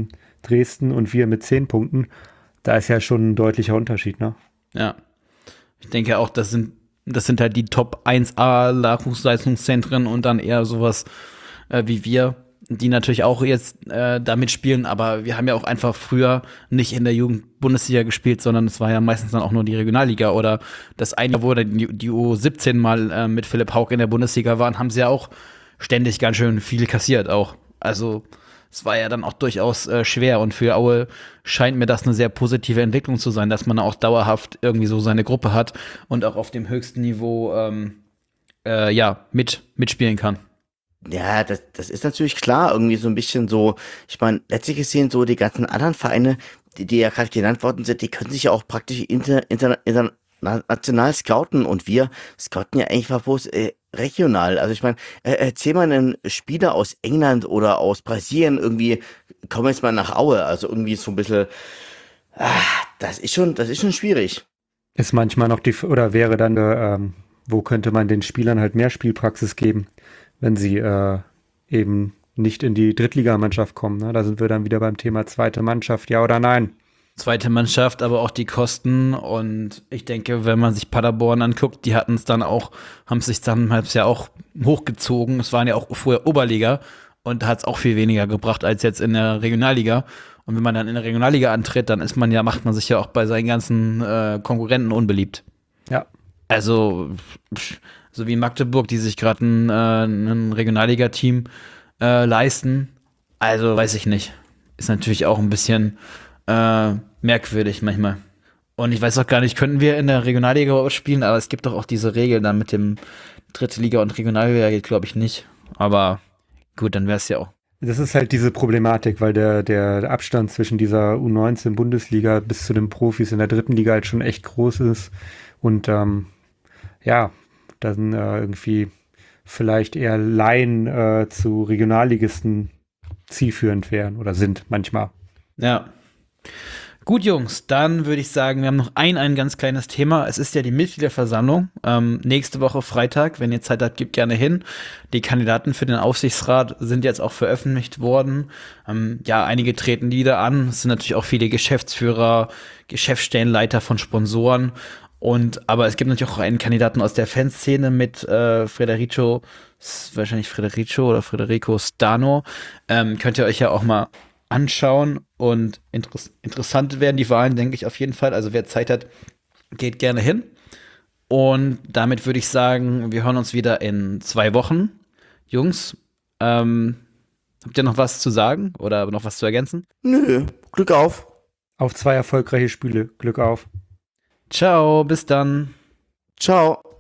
Dresden und wir mit zehn Punkten. Da ist ja schon ein deutlicher Unterschied, ne? Ja. Ich denke auch, das sind, das sind halt die Top eins A Nachwuchsleistungszentren und dann eher sowas äh, wie wir, die natürlich auch jetzt äh, da mitspielen, aber wir haben ja auch einfach früher nicht in der Jugend-Bundesliga gespielt, sondern es war ja meistens dann auch nur die Regionalliga oder das eine Jahr, wo dann die, die U siebzehn mal äh, mit Philipp Haug in der Bundesliga waren, haben sie ja auch ständig ganz schön viel kassiert auch. Also es war ja dann auch durchaus äh, schwer und für Aue scheint mir das eine sehr positive Entwicklung zu sein, dass man auch dauerhaft irgendwie so seine Gruppe hat und auch auf dem höchsten Niveau ähm, äh, ja, mit, mitspielen kann. Ja, das, das ist natürlich klar, irgendwie so ein bisschen so, ich meine, letztlich gesehen, so die ganzen anderen Vereine, die, die ja gerade genannt worden sind, die können sich ja auch praktisch inter, inter, international scouten und wir scouten ja eigentlich bloß äh, regional. Also ich meine, äh, erzähl mal einen Spieler aus England oder aus Brasilien irgendwie, komm jetzt mal nach Aue, also irgendwie so ein bisschen, ah, das ist schon, das ist schon schwierig. Ist manchmal noch die, oder wäre dann, äh, ähm, wo könnte man den Spielern halt mehr Spielpraxis geben, wenn sie äh, eben nicht in die Drittligamannschaft kommen. Ne? Da sind wir dann wieder beim Thema zweite Mannschaft, ja oder nein? Zweite Mannschaft, aber auch die Kosten und ich denke, wenn man sich Paderborn anguckt, die hatten es dann auch, haben es sich dann ja auch hochgezogen. Es waren ja auch vorher Oberliga und da hat es auch viel weniger gebracht als jetzt in der Regionalliga. Und wenn man dann in der Regionalliga antritt, dann ist man ja, macht man sich ja auch bei seinen ganzen äh, Konkurrenten unbeliebt. Ja. Also so wie Magdeburg, die sich gerade ein, äh, ein Regionalliga-Team äh, leisten. Also weiß ich nicht. Ist natürlich auch ein bisschen äh, merkwürdig manchmal. Und ich weiß auch gar nicht, könnten wir in der Regionalliga überhaupt spielen, aber es gibt doch auch diese Regel dann mit dem Dritte Liga und Regionalliga geht, glaube ich, nicht. Aber gut, dann wäre es ja auch. Das ist halt diese Problematik, weil der, der Abstand zwischen dieser U neunzehn Bundesliga bis zu den Profis in der dritten Liga halt schon echt groß ist. Und ähm, ja, dann äh, irgendwie vielleicht eher Laien äh, zu Regionalligisten zielführend wären oder sind manchmal. Ja. Gut, Jungs, dann würde ich sagen, wir haben noch ein, ein ganz kleines Thema. Es ist ja die Mitgliederversammlung. Ähm, nächste Woche Freitag, wenn ihr Zeit habt, gebt gerne hin. Die Kandidaten für den Aufsichtsrat sind jetzt auch veröffentlicht worden. Ähm, ja, einige treten wieder an. Es sind natürlich auch viele Geschäftsführer, Geschäftsstellenleiter von Sponsoren. Und, aber es gibt natürlich auch einen Kandidaten aus der Fanszene mit äh, Federico, wahrscheinlich Federico oder Federico Stano. Ähm, könnt ihr euch ja auch mal anschauen und interess- interessant werden die Wahlen, denke ich auf jeden Fall. Also wer Zeit hat, geht gerne hin. Und damit würde ich sagen, wir hören uns wieder in zwei Wochen. Jungs, ähm, habt ihr noch was zu sagen oder noch was zu ergänzen? Nö, Glück auf. Auf zwei erfolgreiche Spiele. Glück auf. Ciao, bis dann. Ciao.